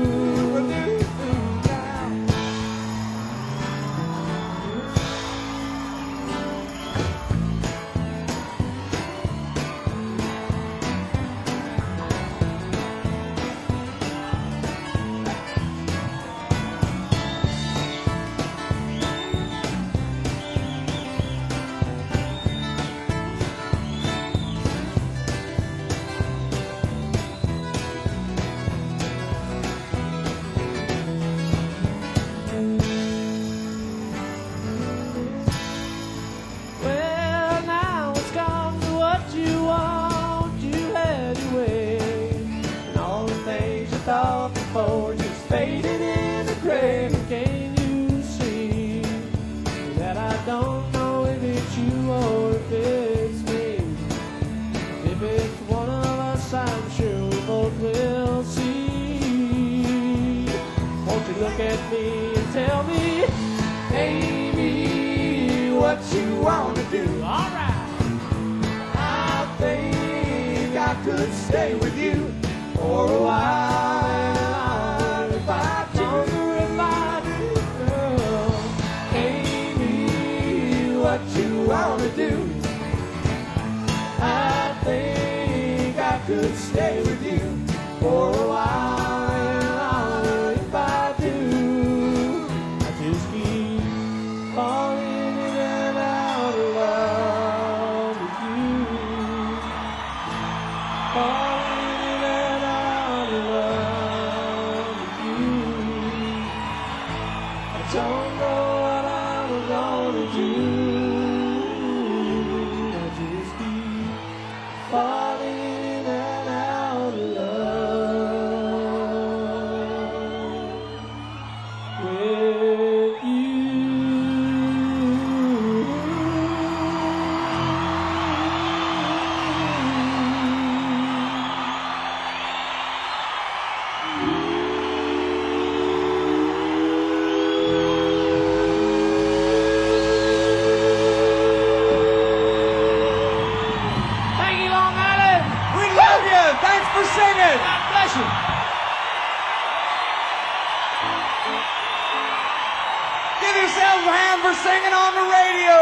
Just faded in the grave. Can you see that I don't know if it's you or if it's me? If it's one of us, I'm sure we both will see. Won't you look at me and tell me, Amy, what you want to do? All right. I think I could stay with you for a while. What you want to do? I think I could stay with you for a while if I do. I just keep falling in and out of love with you, falling in and out of love with you. I don't know what I'm gonna do. Falling in and out of love with you. hand for singing on the radio.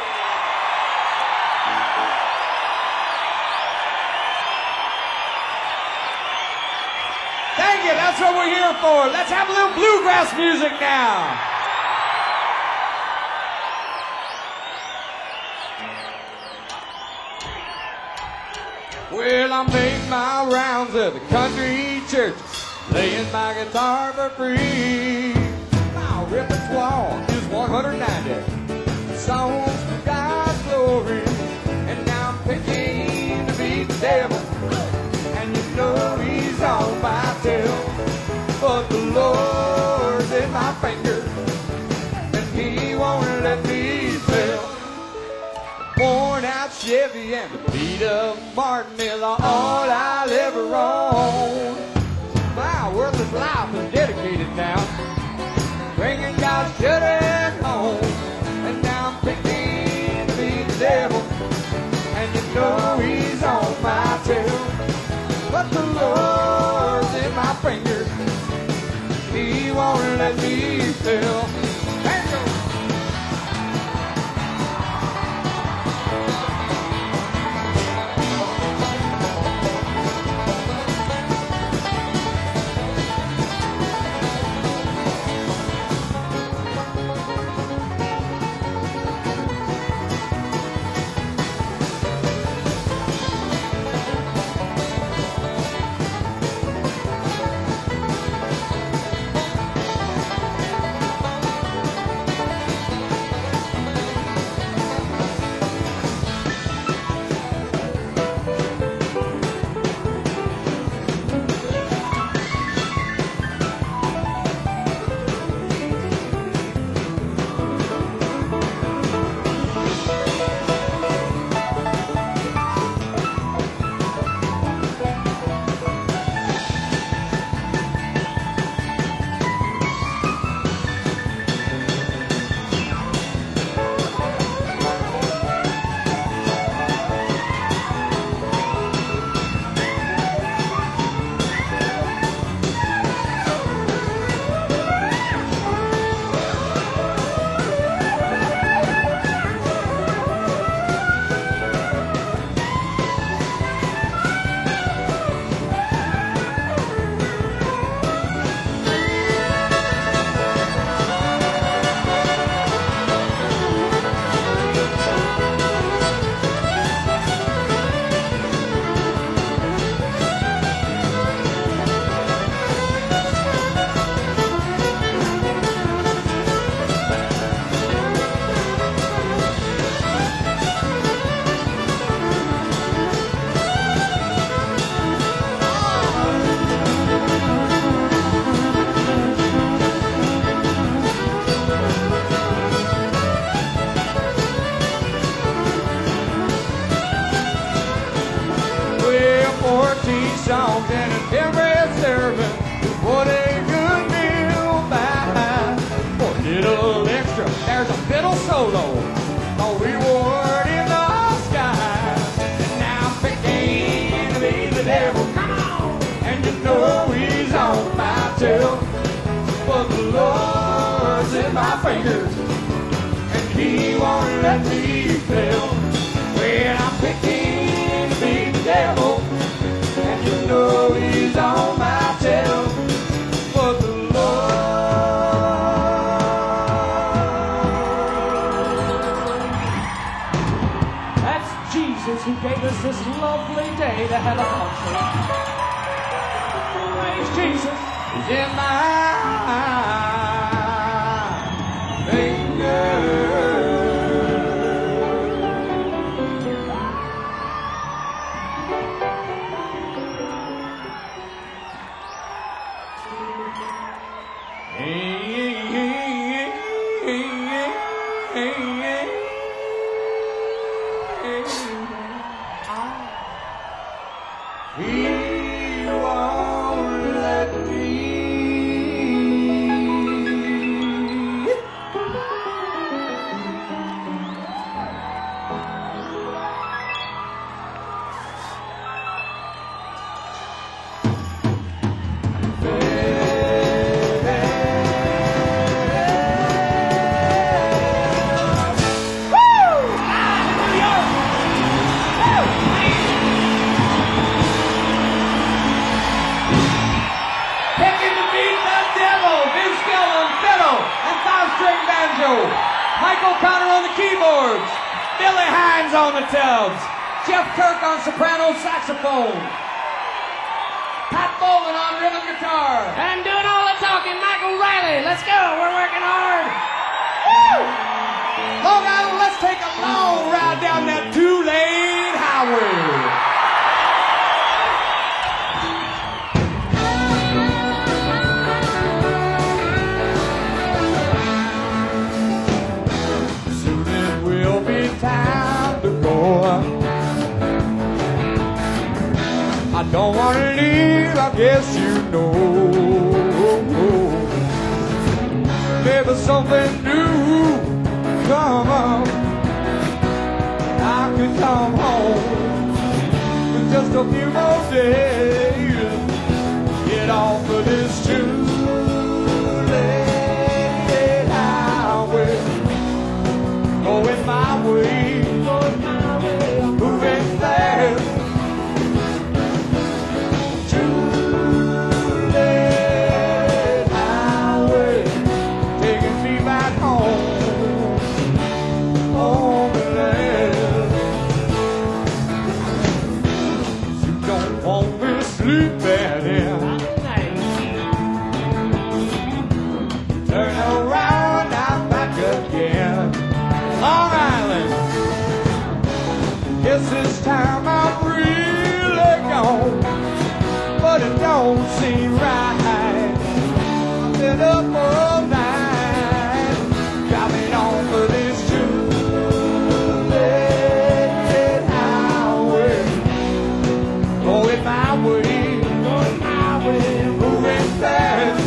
Thank you. That's what we're here for. Let's have a little bluegrass music now. Well, I make my rounds of the country churches, laying my guitar for free. My repertoire is one hundred ninety songs for God's glory, and now I'm picking to beat the devil, and you know he's on my tail. But the Lord's in my finger, and he won't let me fail. Worn out Chevy and the beat of Martin is all I'll ever own. My worthless life is dedicated now, bringing God's children home. And now I'm picking to be the devil, and you know he's on my tail. But the Lord's in my fingers, he won't let me fail. Thank you. Songs and a every servant what a good meal by. For a little extra, there's a fiddle solo, a reward in the sky. And now I'm picking to be the devil, come on, and you know he's on my tail. But the Lord's in my fingers, and he won't let me fail. When I'm picking to be the devil, and you know he's on my tail. But the Lord, That's Jesus who gave us this lovely day to have a concert. Praise Jesus. is in my fingers. He won't let me. Mike O'Connor on the keyboards, Billy Hines on the tubs, Jeff Kirk on soprano saxophone, Pat Bolan on rhythm guitar. And doing all the talking, Michael Riley. Let's go. We're working hard. Woo! Long Island, let's take a long ride down that two-lane highway. Soon it will be time to go. I don't want to leave, I guess you know. Maybe something new come up, I could come home with just a few more days. Get off of this two-lane highway, going my way, going my way, moving fast. Turn around, I'm back again. Long Island, guess this time I'm really gone, but it don't seem right. I've been up all night, driving on for this two-lane highway, going my way, going my way, moving fast.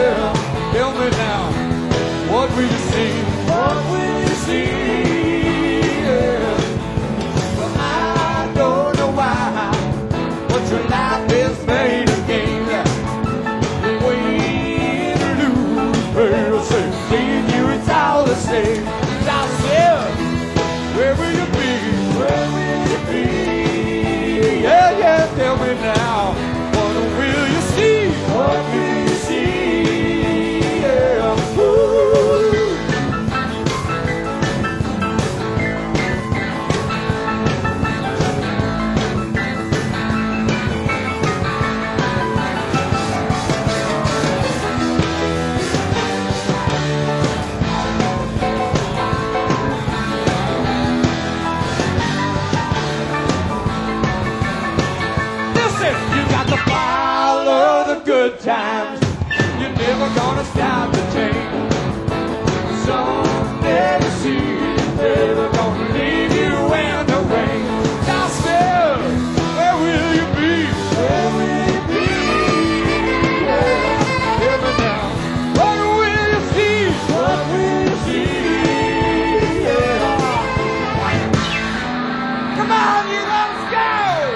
What will you see? What will you see? Where will you be? Where will you be? Yeah, yeah, tell me now. What will you see? What will you see? Yeah. Ooh. Good times, you're never gonna stop the change. Someday the sea is never gonna leave you in the rain. Gospel, where will you be? Where will you be? Yeah. Hear me now. What will you see? What will you see? Yeah. Come on, you let's go!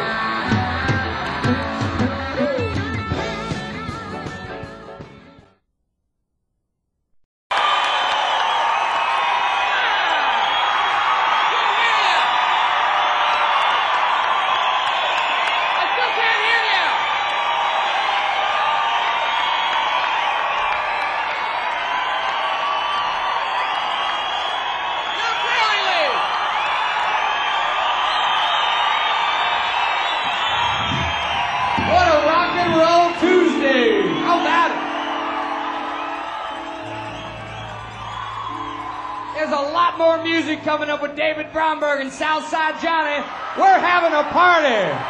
Music coming up with David Bromberg and Southside Johnny. We're having a party.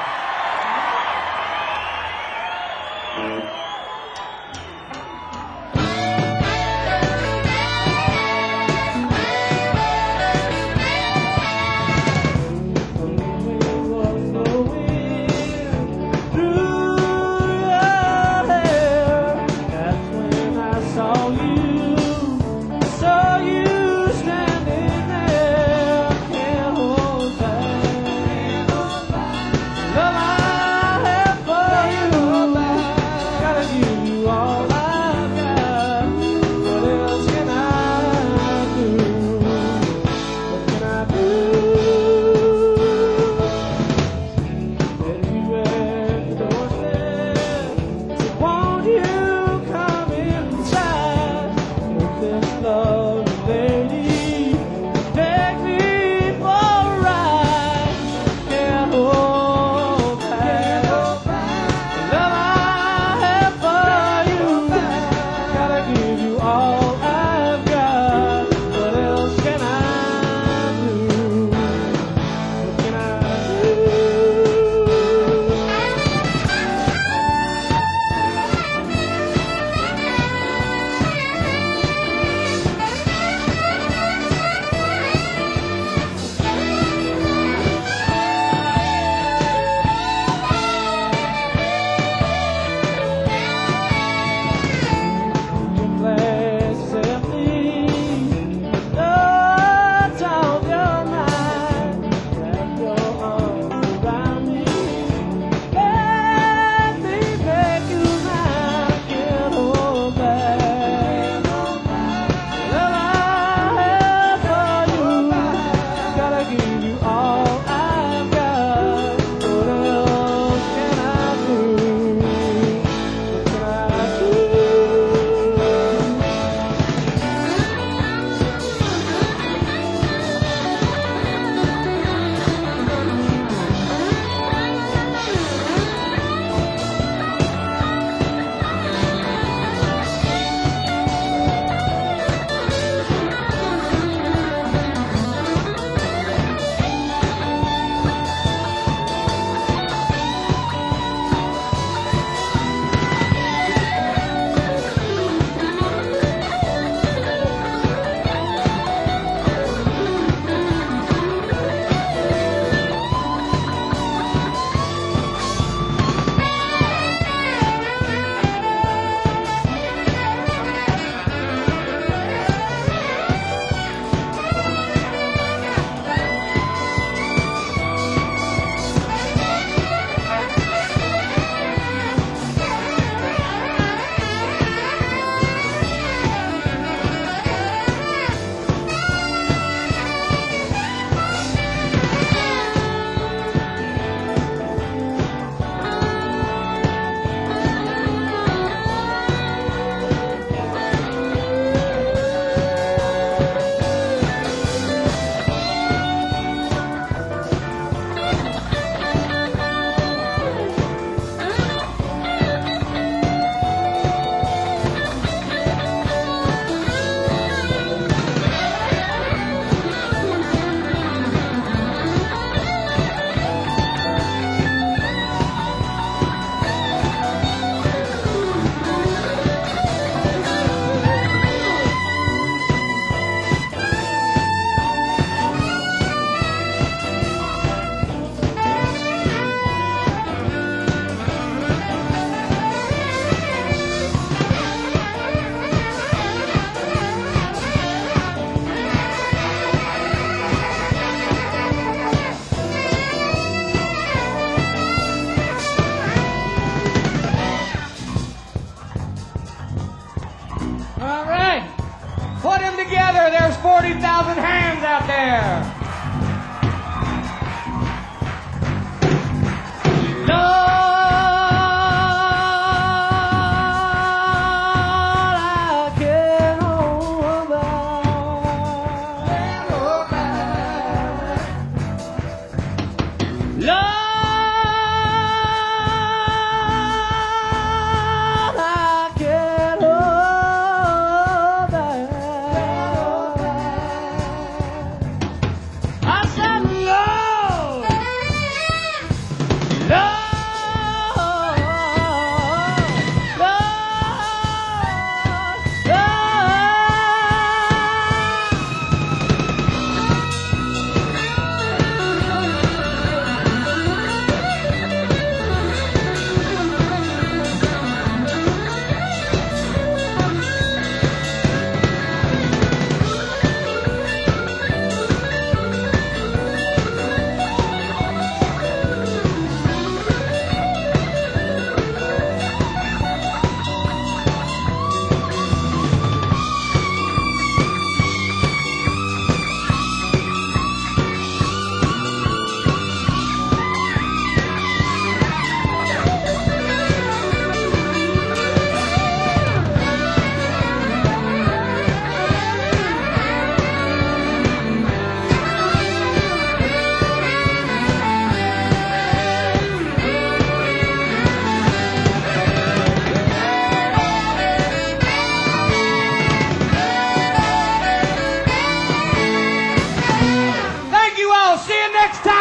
Love there.